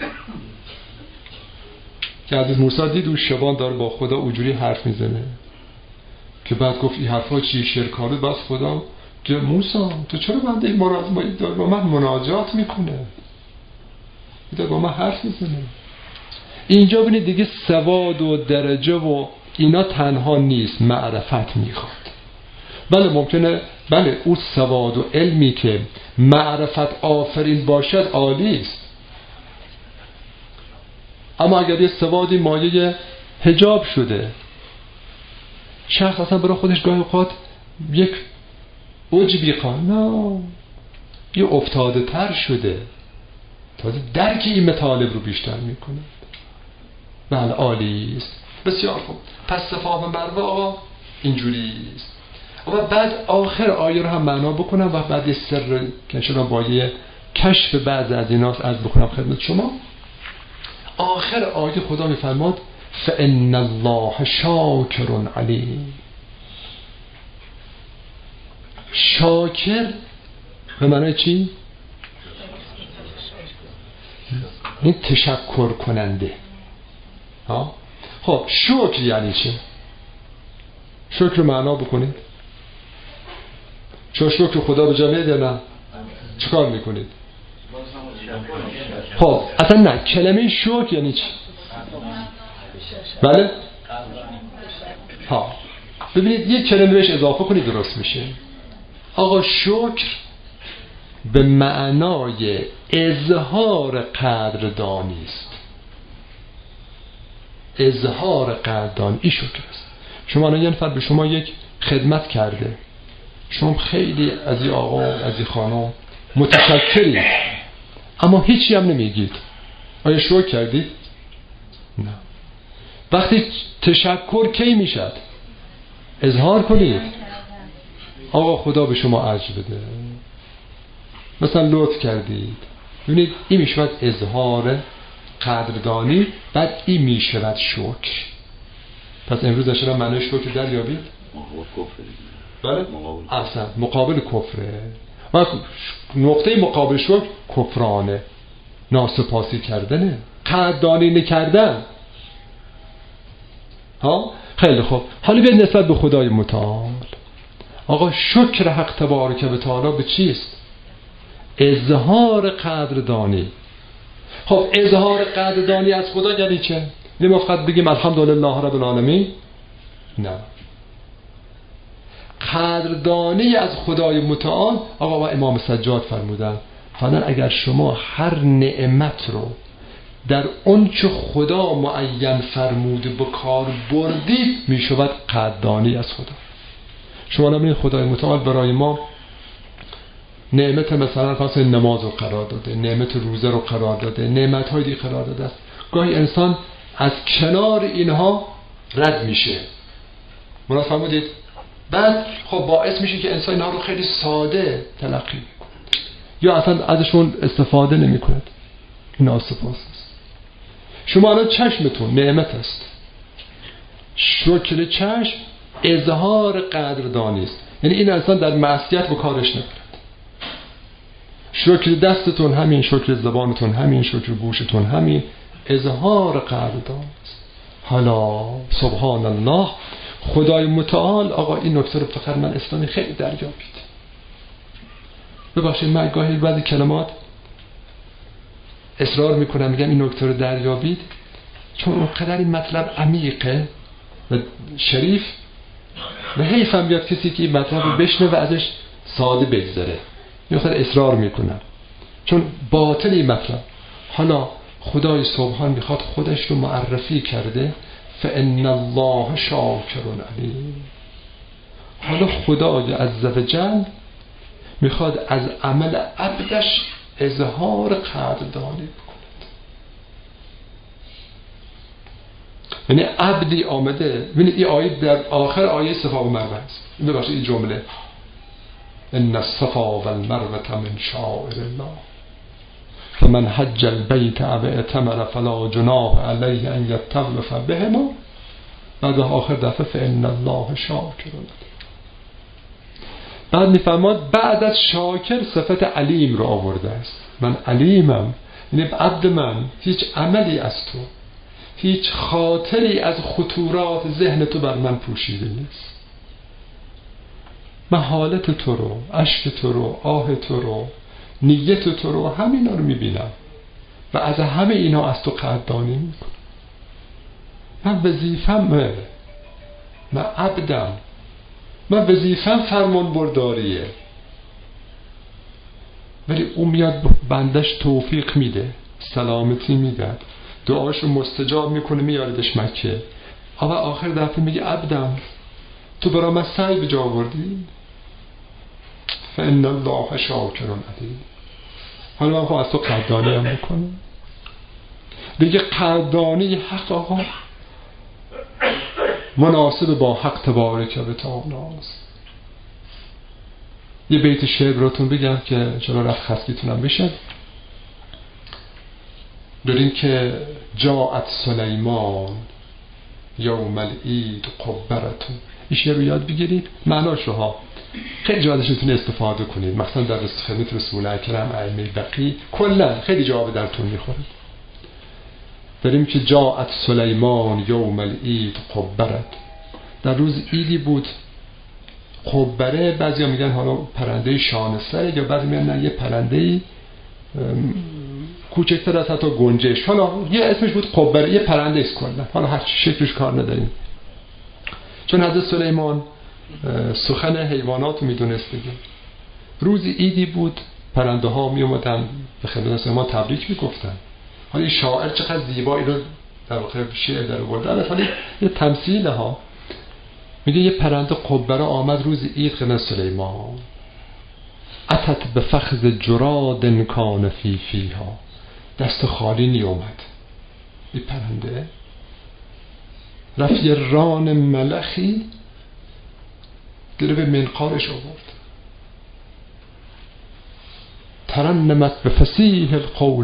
که حضرت موسی دید اون شبان داره با خدا اونجوری حرف میزنه که بعد گفت این حرفا چی شرکانه؟ بس خدا که موسی تو چرا بنده این مراد داره با من مناجات میکنه، داره با من حرف میزنه. اینجا ببینید دیگه سواد و درجه و اینا تنها نیست، معرفت میخواد. بله ممکنه، بله اون سواد و علمی که معرفت آفرین باشد عالی است، اما اگر یه سوادی مایه حجاب شده، شخص اصلا برای خودش گاهی اوقات یک عجبی قانه نه یه افتاده تر شده، تازه درک این مطالب رو بیشتر میکنه. بله عالی است، بسیار خوب. پس صفا و مروه آقا اینجوری است. و بعد آخر آیه رو هم معنا بکنم و بعد سر که شما با یه کشف بعض از ایناست از بکنم خدمت شما. آخر آیه خدا میفرماد فإن الله شاکر علیم. شاکر به معنی چی؟ این تشکر کننده. ها؟ خب شکر یعنی چی؟ شکر رو معنا بکنید. چون شکر خدا به جا میده نه؟ چیکار میکنید؟ خب اصلا نه، کلمه شکر یعنی چی؟ بله؟ ها ببینید یک کلمه بهش اضافه کنید درست میشه. آقا شکر به معنای اظهار قدردانی است. اظهار قدردانی این شکر است. شما یه نفر به شما یک خدمت کرده، شما خیلی از این آقا از این خانم متشکرید اما هیچی هم نمیگید، آیا شکر کردید؟ نه. وقتی تشکر کی میشد؟ اظهار کنید آقا خدا به شما اجر بده، مثلا لطف کردید. ببینید این میشود اظهار قدردانی، بعد این میشود شکر. پس امروز اشاره معنی شکر در یابید؟ بله؟ اصلا مقابل کفره و نقطه مقابل شکر کفرانه، ناسپاسی کردنه، قدردانی نکردن. ها خیلی خوب. حالا بیاید نسبت به خدای متعال. آقا شکر حق تبارک و تعالی به چیست؟ اظهار قدردانی. خب اظهار قدردانی از خدا یعنی چه؟ نمی فقط بگیم الحمدلله رب العالمین؟ نه. قدردانی از خدای متعال. آقا و امام سجاد فرمودن فرمودن اگر شما هر نعمت رو در اون چه خدا معین فرموده به کار بردید می شود قدردانی از خدا. شما نبینید خدای متعال برای ما نعمت مثلا پس نماز رو قرار داده، نعمت روزه رو قرار داده، نعمت های دیگه قرار داده است. گاهی انسان از کنار اینها رد میشه. مراد فرمودید؟ بعد خب باعث میشه که انسان اینها رو خیلی ساده تلقی کنه. یا اصلا ازشون استفاده نمی کند. ناسپاس است. شما الان چشمتون نعمت است. شکر چشم اظهار قدردانی است، یعنی این اصلا در معصیت به کارش نمیاد. شکر دستتون همین، شکر زبانتون همین، شکر گوشتون همین، اظهار قدردانی است. حالا سبحان الله، خدای متعال. آقا این نکته رو فقط من اسلامی خیلی دریابید. ببخشید من گاهی بعضی کلمات اصرار میکنم میگم این نکته رو دریابید، چون اونقدر این مطلب عمیقه و شریف و حیفم بیاد کسی که این مطلب رو بشنه و ازش ساده بگذره. میخواد اصرار میکنم چون باطل این مطلب. حالا خدای سبحان میخواد خودش رو معرفی کرده، فإن الله شاکر علیم. حالا خدای عزوجل میخواد از عمل عبدش اظهار قدردانی بکند. یعنی عبدی آمده، ببینید این آیه در آخر آیه صفا و مروه است. ببخشید این جمله ان الصفا والمروه من شعائر الله فمن حج البیت او اعتمر فلا جناح علیه ان یطوف بهما، بعد آخر دفعه فإن الله شاکر علیم. بعد میفرماد بعد از شاکر صفت علیم رو آورده است. من علیمم، یعنی عبد من هیچ عملی از تو، هیچ خاطری از خطورات ذهن تو بر من پوشیده نیست. من حالت تو رو، اشک تو رو، آه تو رو، نیت تو رو، همینا رو میبینم و از همه اینا از تو قدردانی میکنم. من وظیفم، من عبدم، من وظیفم فرمان برداریه، ولی اون میاد بندش توفیق میده، سلامتی میده، دعاشو مستجاب میکنه، میاردش مکه. اما آخر دفعه میگه عبدم تو برای من سعی به جا آوردی، فإن الله شاکر علیم. حالا من خواهم از تو قدردانی هم بکنم. دیگه قدردانی حق آقا مناسب با حق تبارک و تعالی است. یه بیت شعر براتون بگم که چرا رفت خستیتونم بشه. داریم که جاءت سلیمان یوم العید قبرتون. این شعر رو یاد بگیرید، معناش رو ها خیلی جا ازش میتونه استفاده کنید، مثلا در خدمت رسول اکرم، ائمه بقی، کلا خیلی جواب درتون میخوره. داریم که جاءت سلیمان یوم العید قبرت، در روز عیدی بود. قبره بعضیا میگن حالا پرنده شانسه، یا بعضی میگن نه یه پرنده کوچکتر از حتی گنجش، حالا یه اسمش بود قبره، یه پرنده است کلا، حالا هر شکلش کار نداریم. چون حضرت سلیمان سخن حیوانات میدونست دیگه. روز عیدی بود، پرنده ها می اومدن به خدمت سلیمان تبریک میگفتن. حالا این شاعر چقدر زیبایی رو در واقع شعر در آورده، حالا یه تمثیل ها. میگه یه پرنده قبره آمد روز عید خدمت سلیمان، اتت به فخذ جراد کان فی فیها، دست خالی نی اومد. این پرنده رفت یه ران ملخی گره به منقارش آورد، ترنمت به فصیح القول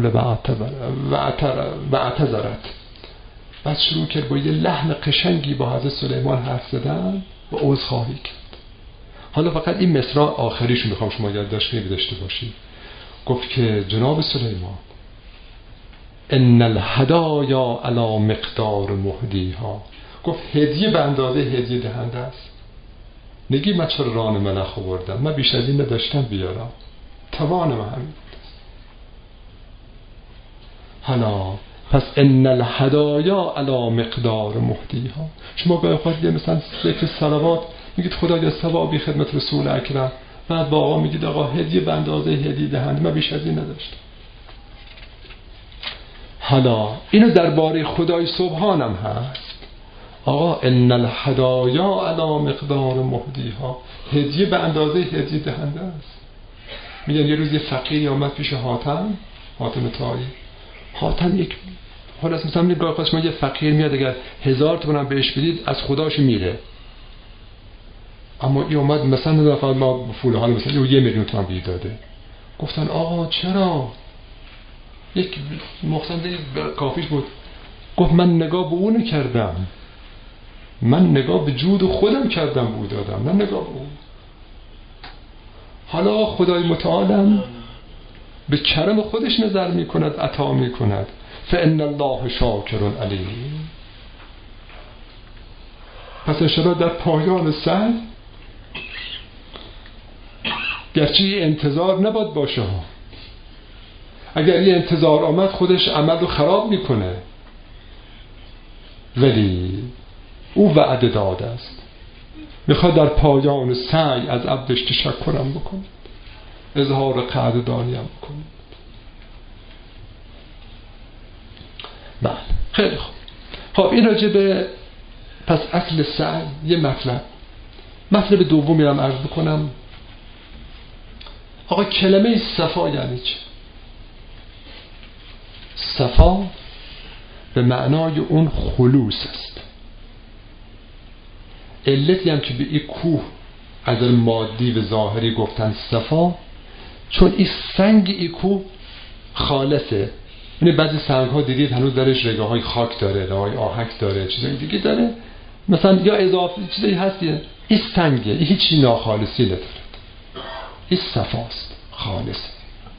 و اعتذرت، بعد شروع کرد با یه لحن قشنگی با حضرت سلیمان حرف زدن و عذرخواهی کرد. حالا فقط این مصرع آخریشو میخوام شما یادداشت داشته باشید. گفت که جناب سلیمان ان الهدایا علی مقدار مهدیها، گفت هدیه به اندازه هدیه دهنده است. نگی من چرا ران ملخ آوردم، من بیش از این نداشتم بیارم، توانم همین. حالا پس ان الهدایا علی مقدار مهدیها. شما به خاطر مثلا ذکر صلوات میگید خدایا ثوابی خدمت رسول اکرم، بعد با آقا میگید آقا هدیه به اندازه هدیه دهنده، من بیش از این نداشتم. حالا اینو درباره خدای سبحانم هست. آقا ان الهدایا علی مقدار مهدیها، هدیه به اندازه هدیه دهنده است. میگن یه روز یه فقیری آمد پیش حاتم، حاتم طایی. حاتم یک حالا مثلا نگاه خواست، ما یه فقیر میاد اگر هزار تومن هم بهش بدید از خداش میره، اما این اومد مثلا نفر ما فول حال مثلا یه میلیون تومن بهش داده. گفتن آقا چرا؟ یک مختصری کافیش بود، گفت من نگاه به اون کردم، من نگاه به جود خودم کردم بود دادم، من نگاه به اون. حالا خدای متعالم به کرم خودش نظر می کند، عطا می کند. فإن الله شاکر علیم. پس انشاءالله در پایان سعی گرچه یه انتظار نباید باشه، اگر یه انتظار آمد خودش عمل رو خراب میکنه، ولی او وعده داده است، میخواد در پایان سعی از عبدش تشکرم بکنه، اظهار قدردانیم بکنه. بله خیلی خوب. خب این راجع به پس اصل سعی یه مطلب. مطلب دومی رو عرض بکنم. آقا کلمه صفا یعنی چه؟ صفا به معنای اون خلوص است. علتی هم که به این کوه از مادی و ظاهری گفتن صفا، چون این سنگ این کوه خالصه. یعنی بعضی سنگ ها دیدید هنوز درش رگه های خاک داره، رگه های آهک داره، چیزایی دیگه داره، مثلا یا اضافه چیزایی هستی. این سنگه، این هیچی ناخالصی نداره، این صفاست، خالصه.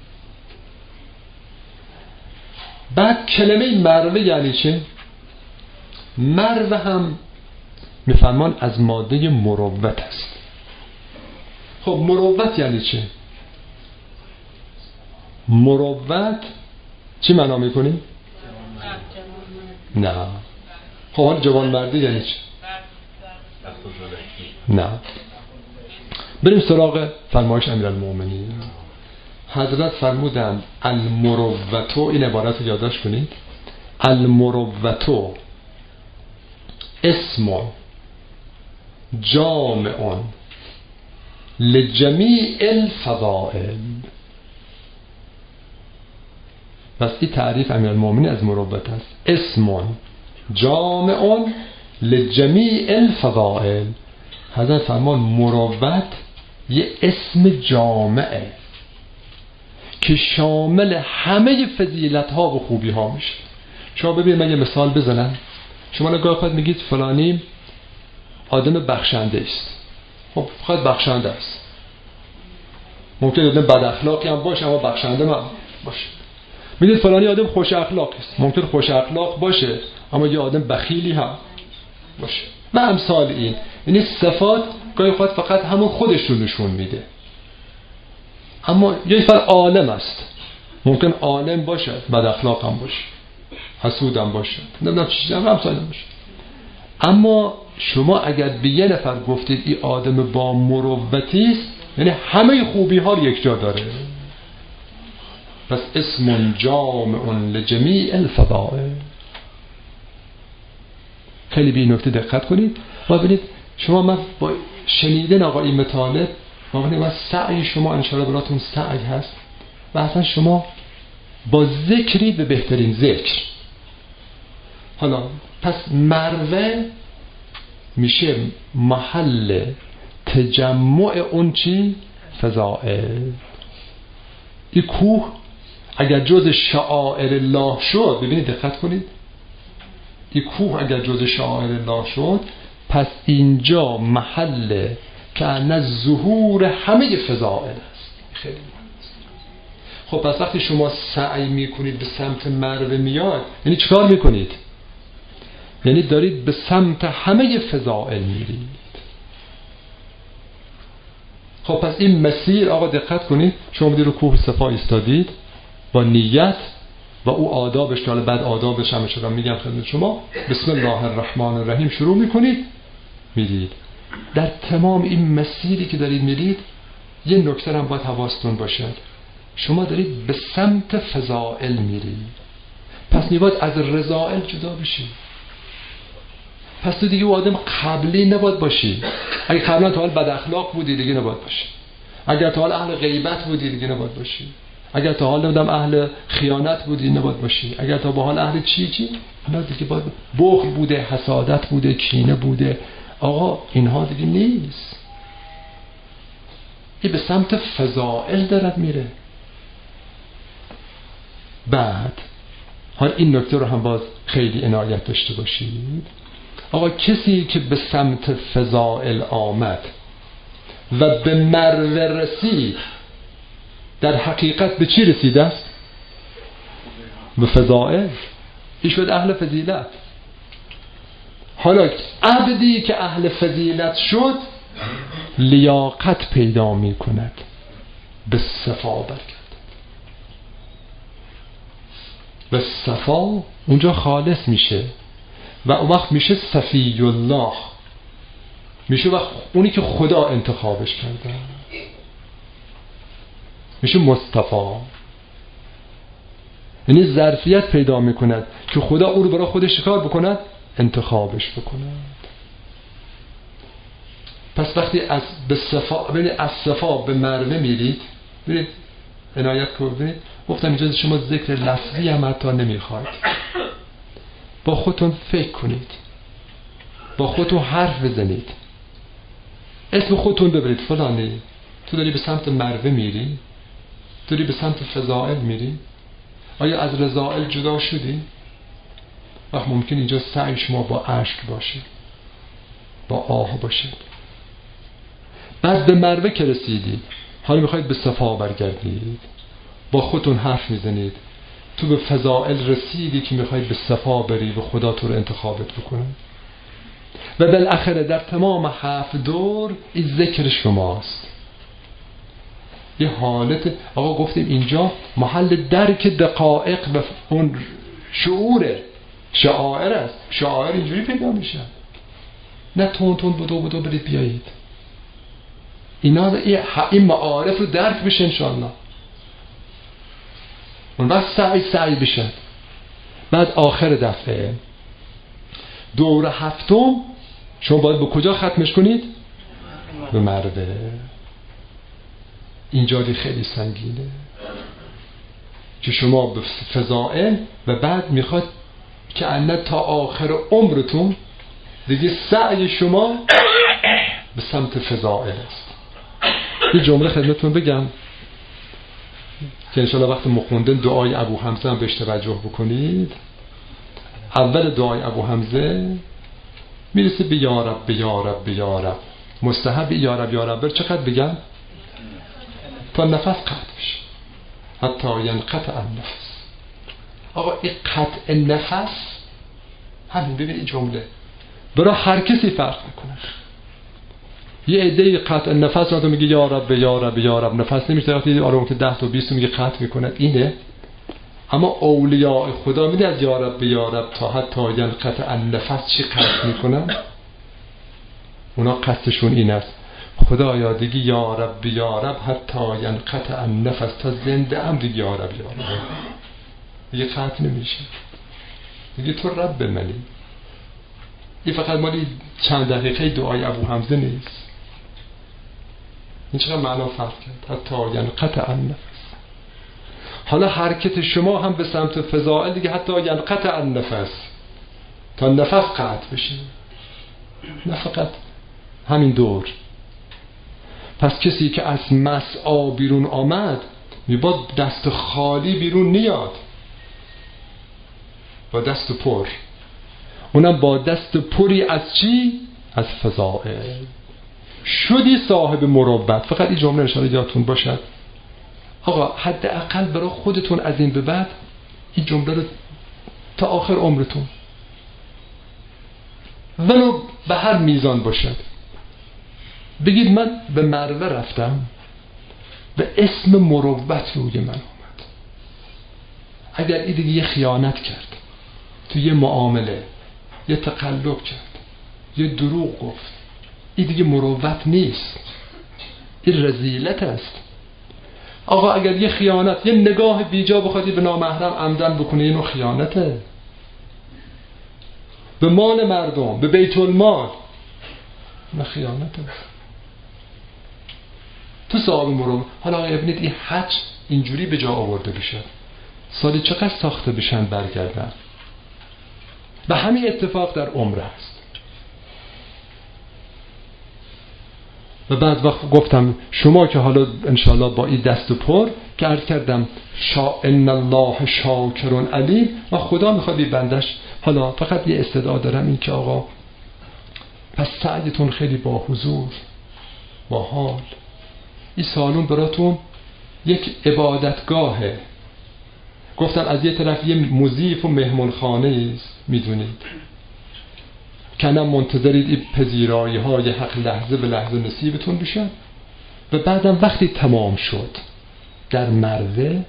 بعد کلمه مروه یعنی چه؟ مروه هم میفهمان از ماده مروت است. خب مروت یعنی چه؟ مروت چی معنا میکنیم؟ نه. خب حال جوان مردی یعنی چه؟ نه. بریم سراغ فرمایش امیرالمومنین. حضرت فرمودند المروتو، این عبارت رو یادداشت کنید، المروتو اسم جامع لجمیع الفضائل. پس این تعریف امیرالمومنین از مروت است. اسم جامع لجمیع الفضائل. حضرت فرمان مروت یه اسم جامعه که شامل همه فضیلت ها و خوبی ها میشه. شما ببینید من یه مثال بزنم. شما نگاه کنید میگید فلانی آدم بخشنده است. خب خود بخشنده است، ممکن آدم بد اخلاقی هم باشه اما بخشنده هم باشه. میگید فلانی آدم خوش اخلاق است، ممکن خوش اخلاق باشه اما یه آدم بخیلی هم باشه و امثال این. یعنی صفات گاهی خود فقط همون خودش رو نشون میده. اما یه نفر عالم است، ممکن عالم باشه بد اخلاق هم باشه، حسود هم باشه، نمیدونم چی چیزی هم امثال باشه. اما شما اگر به یه نفر گفتید این آدم با مروتی است، یعنی همه خوبی ها رو یک جا داره. پس اسم جامع لجمیع الفضائل. خیلی به این نکته دقت کنید و ببینید شما من با شنیدن آقا این مطالب و ببینید سعی شما انشاءالله براتون سعی هست و اصلا شما با ذکری به بهترین ذکر. حالا پس مروه میشه محل تجمع اون چی؟ فضائل. این کوه اگر جز شعائر الله شد، ببینید دقت کنید، این کوه اگر جز شعائر الله شد پس اینجا محل که از ظهور همه فضائل است. خیلی خب پس وقتی شما سعی میکنید به سمت مروه میاد، یعنی چکار میکنید؟ یعنی دارید به سمت همه فضائل میرید. خب پس این مسیر آقا دقت کنید، شما میدید رو کوه صفا ایستادید با نیت و او آدابش که بعد آدابش هم شدم میگم خدمت شما، بسم الله الرحمن الرحیم شروع میکنید میرید. در تمام این مسیری که دارید میرید یه نکته هم باید حواستون باشد، شما دارید به سمت فضائل میرید. پس میباید از رذائل جدا بشید. پس تو دیگه او آدم قبلی نباید باشی. اگه قبلا تا حال بد اخلاق بودی دیگه نباید باشی. اگر تا حال اهل غیبت بودی دیگه نباید باشی. اگر تا حال نمیدونم اهل خیانت بودی نباید باشی. اگر تا به حال اهل چی چی اینا دیگه باید، بخل بوده، حسادت بوده، کینه بوده، آقا اینها دیگه نیست. این به سمت فضائل دارد میره. بعد حال این نکته رو هم باز خیلی عنایت داشته باشید. آقا کسی که به سمت فضائل آمد و به مروه رسید، در حقیقت به چی رسیده است؟ به فضائل. این شد اهل فضیلت. حالا عبدی که اهل فضیلت شد لیاقت پیدا می کند به صفا برگرد. و صفا اونجا خالص میشه و اون وقت میشه صفی الله، میشه وقت اونی که خدا انتخابش کرده، میشه مصطفی. یعنی ظرفیت پیدا میکند که خدا او رو برای خودش شکار بکند، انتخابش بکند. پس وقتی از به صفا ببینید از صفا به مروه میرید، ببینید عنایت کنید، گفتم اینجا شما ذکر لفظی هم حتی نمیخواید، با خودتون فکر کنید، با خودتون حرف بزنید، اسم خودتون ببرید. فلانی تو داری به سمت مروه میری؟ داری به سمت فضائل میری؟ آیا از رذائل جدا شدی؟ وقت ممکن اینجا سعی شما با اشک باشه، با آه باشه. بعد به مروه که رسیدید، حالا میخواید به صفا برگردید، با خودتون حرف میزنید، تو به فضائل رسیدی که میخواید به صفا بری و خدا تو رو انتخابت بکنه. و بالاخره در تمام هفت دور این ذکر شماست. یه حالت، آقا گفتیم اینجا محل درک دقایق و اون شعوره، شعائر است. شعائر اینجوری پیدا میشن، نه تون تون بدو بدو برید بیایید. اینا این معارف رو درک بشه انشاءالله، اون وقت سعی سعی بشه. بعد آخر دفعه دور هفتم شما باید به کجا ختمش کنید؟ به مروه. اینجا دی خیلی سنگینه که شما به فضائل و بعد میخواد که انه تا آخر عمرتون دیگه سعی شما به سمت فضائل است. یه جمله خدمتتون بگم که انشاءالله وقت مخوندن دعای ابو حمزه هم بهش توجه بکنید. اول دعای ابو حمزه میرسه به یا رب به یا رب به یا رب. مستحب یا رب یا رب چقدر بگم؟ تا نفس قطع بشه، حتی ینقطع النفس. آقا این قطع نفس همین، ببینید جمله برای هر کسی فرق میکنه. یه عده قطع نفس رو میگه یا رب یا رب یا رب، نفس نمیشه. وقتی آره که ده تا بیست میگه قطع میکنه اینه. اما اولیاء خدا میده از یا رب یا رب تا حتی ینقطع النفس چی قطع میکنن؟ اونا قصدشون این است خدایا دیگه یا رب یا رب حتی ینقطع النفس، تا زنده هم دیگه یا رب یا رب، دیگه قطع نمیشه، دیگه تو رب منی. این فقط مالی چند دقیقه دعای ابو حمزه نیست، این چقدر معنا فرق کرد، حتی ینقطع النفس. حالا حرکت شما هم به سمت فضائل دیگه حتی ینقطع النفس، تا نفس قطع بشه، نه فقط همین دور. پس کسی که از مسعی بیرون آمد با دست خالی بیرون نیاد، با دست پر، اونم با دست پری از چی؟ از فضائل. شدی صاحب مروت. فقط این جمله انشاءالله یادتون باشد. آقا حداقل برای خودتون از این به بعد این جمله رو تا آخر عمرتون ولو به هر میزان باشد بگید من به مروه رفتم به اسم مروت روی من آمد. اگر این دیگه یه خیانت کرد تو یه معامله، یه تقلب کرد، یه دروغ گفت، این دیگه مروت نیست، این رذیلت است. آقا اگر یه خیانت، یه نگاه بیجا بخوادی به نامحرم عمدن بکنی، اینو خیانته به مال مردم، به بیت المال، نه خیانته. تو صاحب مروت. حالا آقا ببینید این حج اینجوری به جا آورده بشه، سالی چقدر ساخته بشن برگردن. به همین اتفاق در عمره هست. و بعد وقت گفتم شما که حالا انشاءالله با این دست پر که عرض کردم شا ان الله شاکر علیم و خدا میخواد بی بندش. حالا فقط یه استدعا دارم، این که آقا پس سعیتون خیلی با حضور با حال، این سالون براتون یک عبادتگاهه. گفتم از یه طرف یه مضیف و مهمون خانه است، میدونید کنم منتظرید این پذیرایی های حق لحظه به لحظه نصیبتون بشن و بعدم وقتی تمام شد در مروه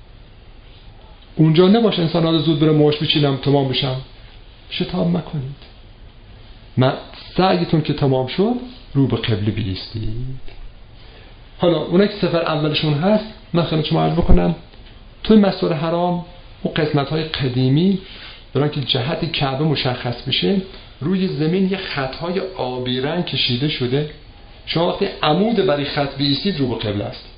اونجا نباشه انسان ها زود بره موش بچینم تمام بشم، شتاب مکنید. من سعیتون که تمام شد رو به قبله بیستید. حالا اونایی که سفر اولشون هست من خیلی شما عرض بکنم توی مسجد حرام اون قسمت های قدیمی برای که جهت کعبه مشخص بشه روی زمین یه خطهای آبی رنگ کشیده شده. شما وقتی عمود برای خط بیستید رو به قبله هستید.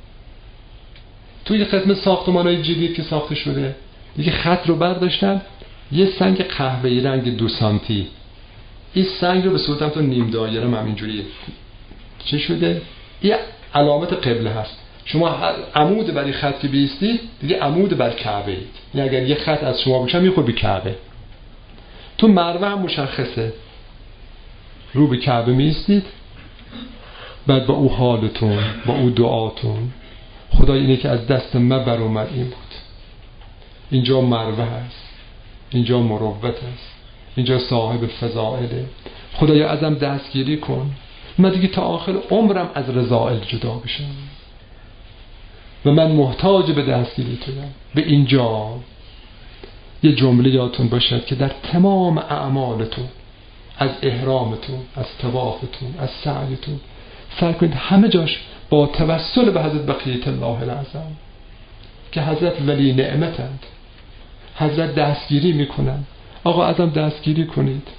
توی قسمت ساختمان‌های جدید که ساخته شده دیگه خط رو برداشتن یه سنگ قهوه‌ای رنگ دو سانتی، این سنگ رو به صورت تو نیم دایره هم اینجوری چه شده این علامت قبله هست. شما عمود برای خط که بیستید دیگه عمود بر کعبه اید، یعنی اگر یه خط از شما بشه میخوره به کعبه. تو مروه هم مشخصه رو به کعبه میستید، بعد با او حالتون با او دعاتون خدای اینه که از دست من بر اومد این بود، اینجا مروه هست، اینجا مروت هست، اینجا صاحب فضائله، خدای ازم دستگیری کن من دیگه تا آخر عمرم از رضائل جدا بشم و من محتاج به دستگیری تویم. به اینجا یه جمله یادتون باشد که در تمام اعمالتون از احرامتون از طوافتون از سعیتون سعی کنید همه جاش با توسل به حضرت بقیت الله العظم که حضرت ولی نعمتند، حضرت دستگیری میکنن، آقا ازم دستگیری کنید.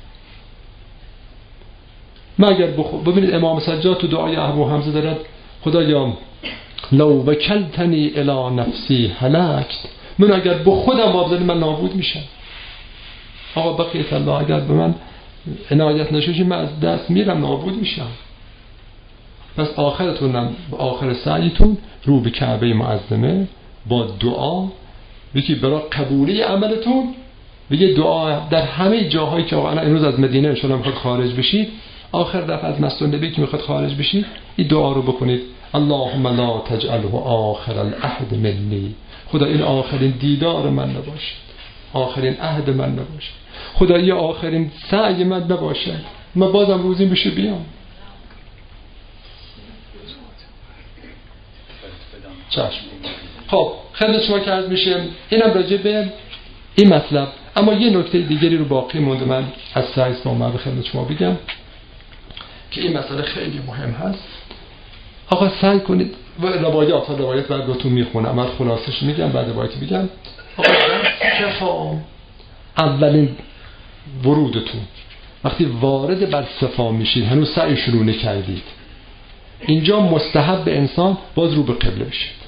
مگر بخو... ببینید امام سجاد تو دعای ابو حمزه دارد خدایا لو وکلتنی الی نفسی هلکت، من اگر به خودم وابزدی من نابود میشم. آقا بقیت الله اگر به من عنایت نشوشی من از دست میرم نابود میشم. پس آخرتونم آخر سعیتون رو به کعبه معظمه با دعا یکی برای قبولی عملتون و یه دعا در همه جاهایی که آقا امروز از مدینه ان شاءالله میخواد خارج بشید آخر دفعه از مسجد نبی که میخواد خارج بشید این دعا رو بکنید اللهم لا تجعله آخر العهد منی، خدا این آخرین دیدار من نباشه، آخرین عهد من نباشه، خدا این آخرین سعی من نباشه، من بازم روزی بشه بیام. چشم. خب خدمت شما که عرض میشه اینم راجع به این مطلب. اما یه نکته دیگری رو باقی مونده من از سعی با خدمت شما بگم که این مسئله خیلی مهم هست. آقا سعی کنید و روایات ها روایت بعد بهتون میخونم من خلاصش میگم بعد روایت میگم. آقا در صفا اولین ورودتون وقتی وارد بر صفا میشید هنوز سعی شروع نکردید اینجا مستحب به انسان باز رو به قبله بشید.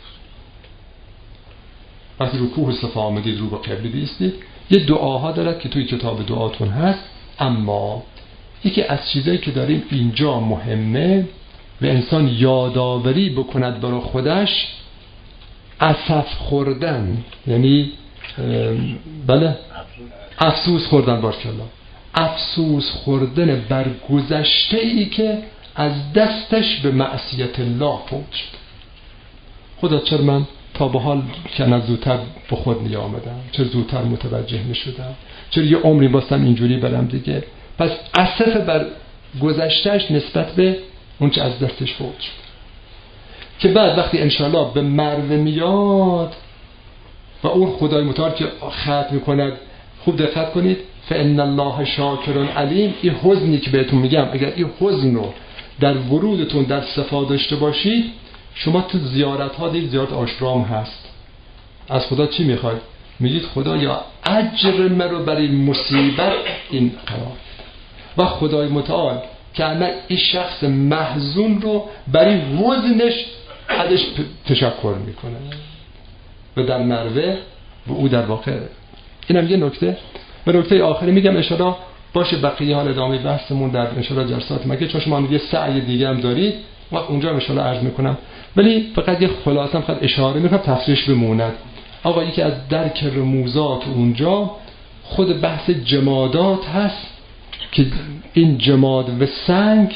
وقتی رو کوه صفا آمدید رو به قبله بیستید یه دعاها دارد که توی کتاب دعاتون هست. اما یکی از چیزایی که داریم اینجا مهمه و انسان یادآوری بکند برای خودش اسف خوردن، یعنی بله افسوس خوردن بارکالله افسوس خوردن بر گذشته ای که از دستش به معصیت الله فوت شد. خدا چرا من تا به حال که نه زودتر به خود نیامدم، چرا زودتر متوجه نشدم، چرا یه عمری باستم اینجوری برم دیگه. پس اسف بر گذشتهش نسبت به اون چه از دستش فوت شد که بعد وقتی انشاءالله به مروه میاد و اون خدای متعال که ختم میکند خوب دقت کنید فإن الله شاکر علیم. این حزنی که بهتون میگم اگر این حزن رو در ورودتون در صفا داشته باشید شما تو زیارت ها دید زیارت آشرام هست از خدا چی میخواید؟ میگید خدا یا اجر من رو برای مصیبت این قرار و خدای متعال که انا این شخص محزون رو برای وزنش ازش تشکر میکنه و در مروه و او در واقع اینم یه نکته. و نکته آخری میگم اشاره باشه بقیه حال ادامه بحثمون در اشاره جلسات مگه چون شما یه سعی دیگه هم دارید وقت اونجا ان شاء الله عرض میکنم، ولی فقط یه خلاصه فقط اشاره میکنم تفسیرش بموند. آقا یکی از درک رموزات اونجا خود بحث جمادات هست که این جماد و سنگ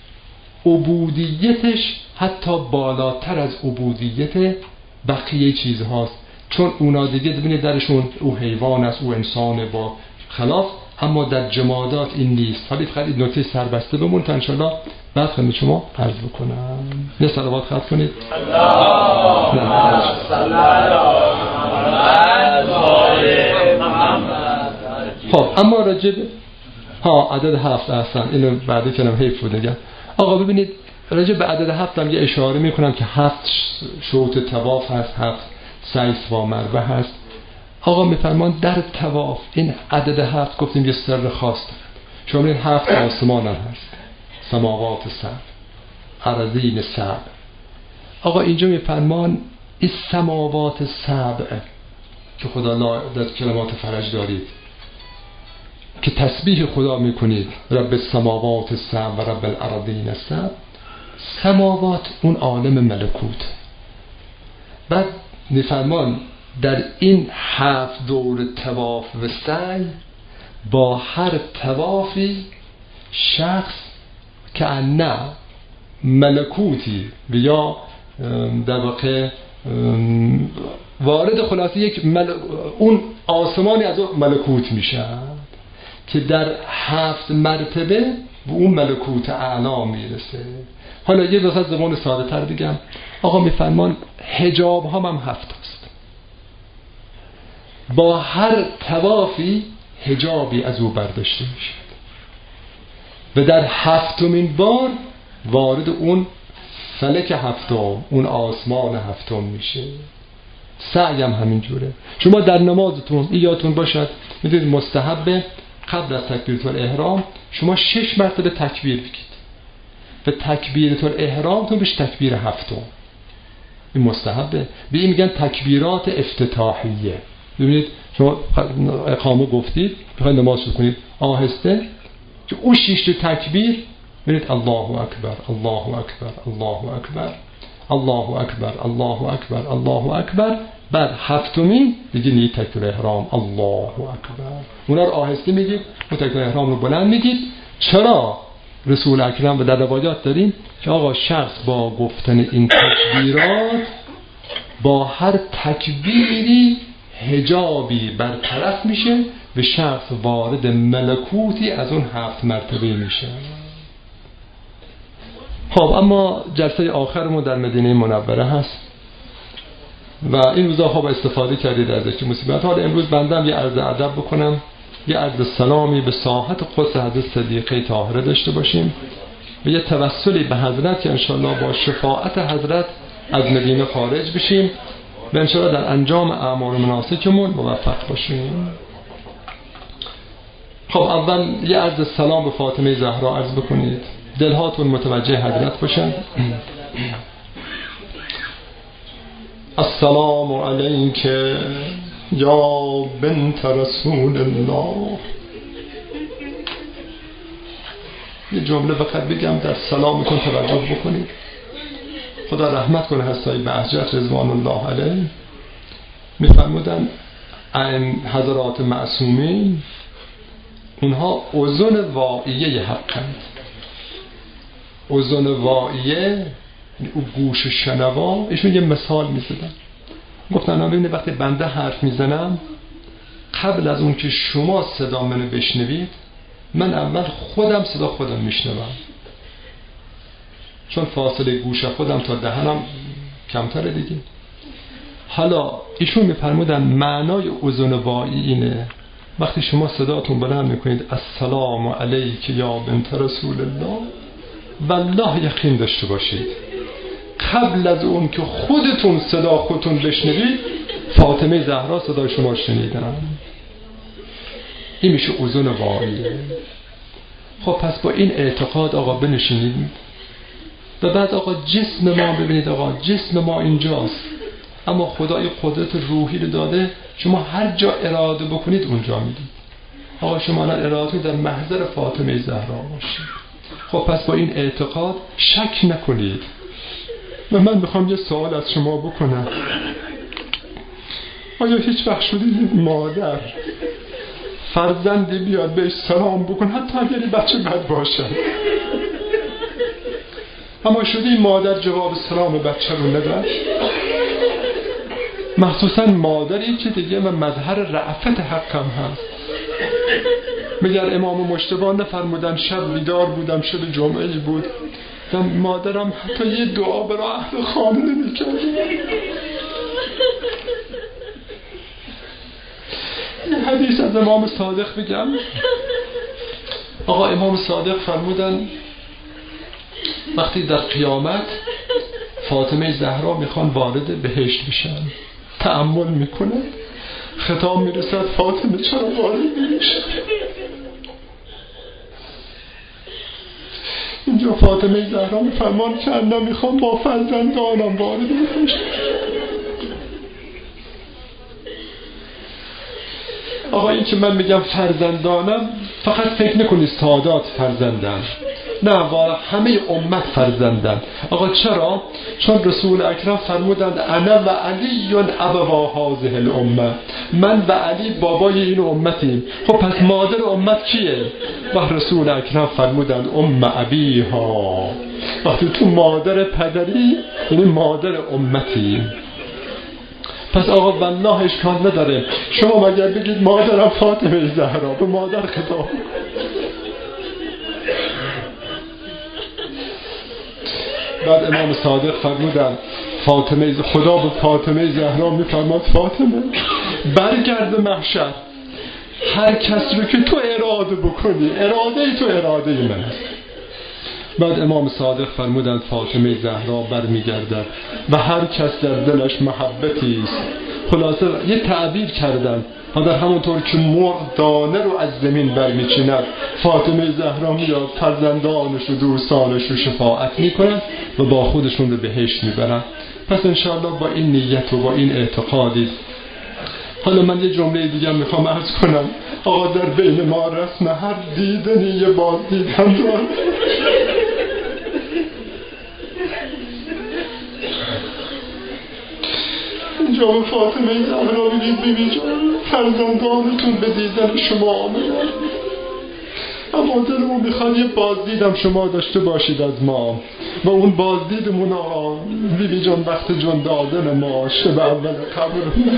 عبودیتش حتی بالاتر از عبودیت بقیه چیز هاست، چون اونا دیگه ببینید درشون او حیوان است، او انسان با خلاف، اما در جمادات این نیست. حالی فقط این نکته سربسته بمون تا انشاءالله بعد خدمت شما عرض بکنم. نه صلوات خط کنید. خب اما راجب ها عدد هفت احسن اینو بعدی کنم حیف بود دیگه. آقا ببینید راجب به عدد هفت هم یه اشاره میکنم که هفت شوط طواف هست، هفت سعی و مربع هست. آقا میفرمان در طواف این عدد هفت گفتیم یه سر خاص داره. شما ببینید هفت آسمان هم هست، سماوات سبع، ارضین سبع. آقا اینجا میفرمان این سماوات سبع که خدا در کلمات فرج دارید که تسبیح خدا میکنید، رب السماوات السبع و رب الارضین السبع. سماوات اون عالم ملکوت. بعد میفرمان در این هفت دور طواف و سعی با هر طوافی شخص که نه ملکوتی و یا در واقع وارد خلاصه یک مل... اون آسمانی از اون ملکوت میشه که در هفت مرتبه به اون ملکوت اعلا میرسه. حالا یه واسه زبان ساده تر بگم، آقا میفرمان حجاب ها هم هفت است، با هر طوافی حجابی از او برداشته میشه و در هفتمین بار وارد اون فلک هفتم، اون آسمان هفتم میشه. سعی هم همین جوره. شما در نمازتون یادتون باشد میدونید مستحبه قبل از تکبیرت الاحرام شما شش مرتبه تکبیر بگید و تکبیرت الاحرامتون بشه تکبیر هفتم. این مستحبه. به این میگن تکبیرات افتتاحیه. ببینید شما اقامه گفتید بخواید نماز شروع کنید آهسته که اون شش تا تکبیر ببینید الله اکبر الله اکبر الله اکبر الله اکبر الله اکبر الله اکبر. بعد هفتمین دیگه نیت تکبیر احرام الله اکبر. اونا رو آهسته میگید، اون تکبیر احرام رو بلند میگید. چرا؟ رسول اکرم و در روایات داریم که آقا شخص با گفتن این تکبیرات با هر تکبیری حجابی برطرف میشه و شخص وارد ملکوتی از اون هفت مرتبه میشه. خب اما جلسه آخرمون در مدینه منوره هست و این روزا خوب استفاده کردید ازش که مصیبت. حالا امروز بندم یه عرض ادب بکنم، یه عرض سلامی به ساحت قدس حضرت صدیقه طاهره داشته باشیم و یه توسلی به حضرت که انشاءالله با شفاعت حضرت از مدینه خارج بشیم و انشاءالله در انجام اعمال مناسکمون موفق باشیم. خب اول یه عرض سلام به فاطمه زهرا عرض بکنید، دلهاتون متوجه حضرت باشن. السلام علیک یا بنت رسول الله. یه جمله فقط بگم در سلامتون توجه بکنید. خدا رحمت کنه حضرت بهجت رضوان الله علیه میفرمودن حضرات معصومین اونها اذن واعیه حقند. اذن واعیه او گوش شنوا. ایشون یه مثال میزدن، گفتن ببینید وقتی بنده حرف میزنم قبل از اون که شما صدا منو بشنوید من اول خودم صدا خودم میشنوم، چون فاصله گوش خودم تا دهنم کمتره دیگه. حالا ایشون میفرمودن معنای اذن واعی اینه وقتی شما صداتون بلند میکنید السلام علیک یا بنت رسول الله، والله یقین داشته باشید قبل از اون که خودتون صدا خودتون بشنوید فاطمه زهرا صدا شما شنیدن. این میشه اذن واعیه. خب پس با این اعتقاد آقا بنشینید و بعد آقا جسم ما ببینید، آقا جسم ما اینجاست اما خدای قدرت روحی رو داده، شما هر جا اراده بکنید اونجا میدید. آقا شما الان اراده در محضر فاطمه زهرا باشید. خب پس با این اعتقاد شک نکنید. و من میخوام یه سوال از شما بکنم. آیا هیچ وقت شدید مادر فرزندی بیاد بهش سلام بکن حتی اگر این بچه بد باشه، اما شدی مادر جواب سلام بچه رو نداد؟ مخصوصا مادری که دیگه من مظهر رأفت حقم هست. مگر امام مجتبی نفرمودن شب بیدار بودم، شب جمعه بود، مادرم حتی یه دعا برای اهل خانه نمی‌کرد. یه حدیث از امام صادق بگم. آقا امام صادق فرمودن وقتی در قیامت فاطمه زهرا میخوان وارد بهشت بشن، تأمل میکنه، خطاب میرسد فاطمه چرا وارد نمیشه؟ اینجا فاطمه زهرا میفرمان که انا میخوام با فرزندانم وارد بهشت. آقا این که من میگم فرزندانم فقط فکر نکنید سادات فرزندن، نه واقعا همه امت فرزندن. آقا چرا؟ چون رسول اکرم فرمودند انا و علی ابوا هذه الامه، من و علی بابای این امتیم. خب پس مادر امت کیه؟ و رسول اکرم فرمودند ام ابیها. وقتی تو مادر پدری یعنی مادر امتی. پس آقا والله اشکال نداره شما مگر بگید مادرم فاطمه زهرا، به مادر خطاب. بعد امام صادق فرمودن فاطمه خدا به فاطمه زهرا میفرماد فاطمه برگرد محشر، هر کس رو که تو اراده بکنی اراده ای تو اراده ای من است. بعد امام صادق فرمودند فاطمه زهرا برمیگردد و هر کس در دلش محبتی است. خلاصه یه تعبیر کردن در همونطور که مرغ دانه رو از زمین برمیچیند، فاطمه زهرا میاد فرزندانش و دوستانش رو شفاعت میکنن و با خودشون به بهشت میبرن. پس انشاءالله با این نیت و با این اعتقادی. حالا من یه جمله دیگه میخوام عرض کنم. آقا در بین ما رسم هر دیدنی یه باز دیدن دار. اینجا به فاطمه زهرا بگید بیبی جان فرزندانتون به دیدن شما آمدن، اما دلمون میخواد یه بازدیدم شما داشته باشید از ما و اون بازدیدمون آقا بیبی جان وقت جون دادن ما شب اول قبر.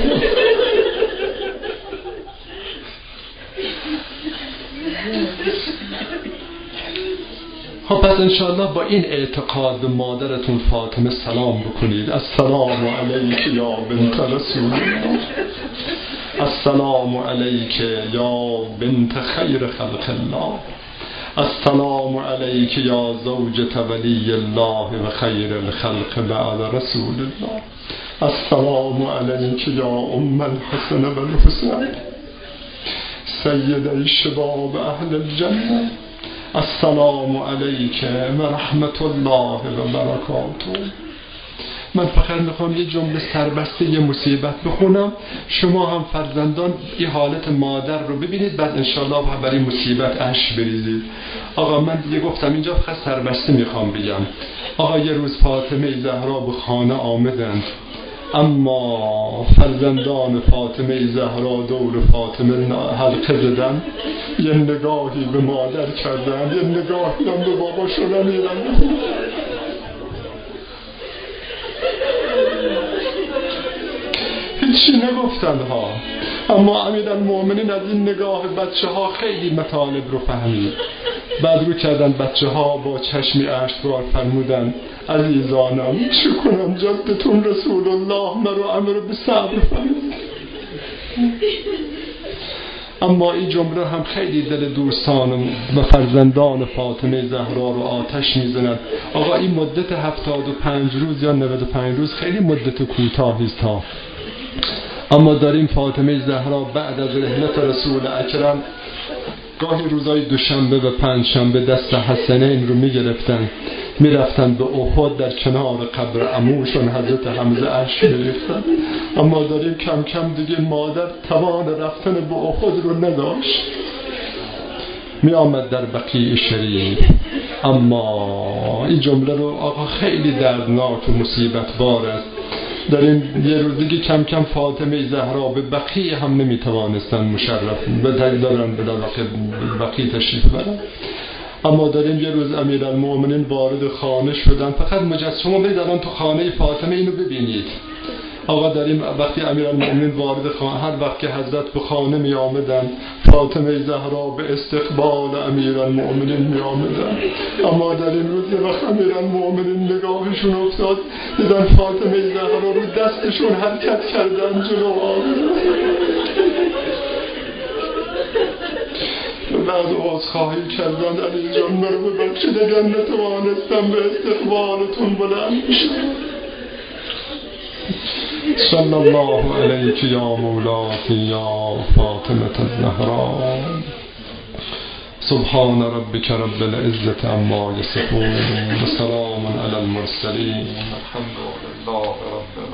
خب پس انشاءالله با این اعتقاد به مادرتون فاطمه سلام بکنید. السلام علیک یا بنت رسول الله، السلام علیک یا بنت خیر خلق الله، السلام علیک یا زوجة ولی الله و خیر الخلق بعد رسول الله، السلام علیک یا ام الحسن و الحسین سید شباب اهل الجنه، السلام علیک و رحمت الله و برکاته. من فقط میخوام یه جمله سربسته یه مصیبت بخونم، شما هم فرزندان این حالت مادر رو ببینید، بعد انشالله برای مصیبت اشک بریزید. آقا من دیگه گفتم اینجا فقط سربسته میخوام بگم. آقا یه روز فاطمه زهرا به خانه آمدند، اما فرزندان فاطمه زهرا دور فاطمه حلقه زدن، یه نگاهی به مادر کردن، یه نگاهی هم به بابا شدن ایران. هیچی نگفتن ها، اما امیرالمومنین از این نگاه بچه ها خیلی مطالب رو فهمید. بعد رو کردن بچه ها با چشمی اشکبار فرمودن عزیزانم چه کنم جدتون رسول الله مرو امر به صبر فرمود. اما این جمله هم خیلی دل دوستان و فرزندان فاطمه زهرا رو آتش میزند. آقا این مدت هفتاد و پنج روز یا نود و پنج روز خیلی مدت کوتاهی است ها، اما داریم فاطمه زهرا بعد از رحلت رسول اکرم گاهی روزای دوشنبه و پنج شنبه دست حسنین رو میگرفتن میرفتن به احد، در کنار قبر عموشون حضرت حمزه اشک میریختن. اما داریم کم کم دیگه مادر توان رفتن به احد رو نداشت. می آمد در بقیع شریف. اما این جمله رو آقا خیلی دردناک و مصیبت بار است. در این یه روز دیگه کم کم فاطمه زهرا به بقیع هم نمی توانستن مشرف به دارن به واقع بقیع تشریف برن. اما در این یه روز امیرالمؤمنین وارد خانه شدن. فقط مجسمه برید الان تو خانه فاطمه اینو ببینید. آقا در این وقتی امیرالمؤمنین وارد خانه، هر وقت که حضرت به خانه می آمدن فاطمه زهرا به استقبال امیرالمؤمنین می آمدن. اما در این روز وقت امیرالمؤمنین نگاهشون افتاد دیدن فاطمه زهرا رو دستشون حرکت کردن جلو آمدن. بعد عذرخواهی کردن علی جان مرا ببخشید اگر نتوانستم به استقبالتون بلند بشم. صلی الله علیک یا مولاتی یا فاطمة الزهراء. سبحان ربک رب العزة عما یصفون و سلام علی المرسلین. الحمد لله رب العالمین.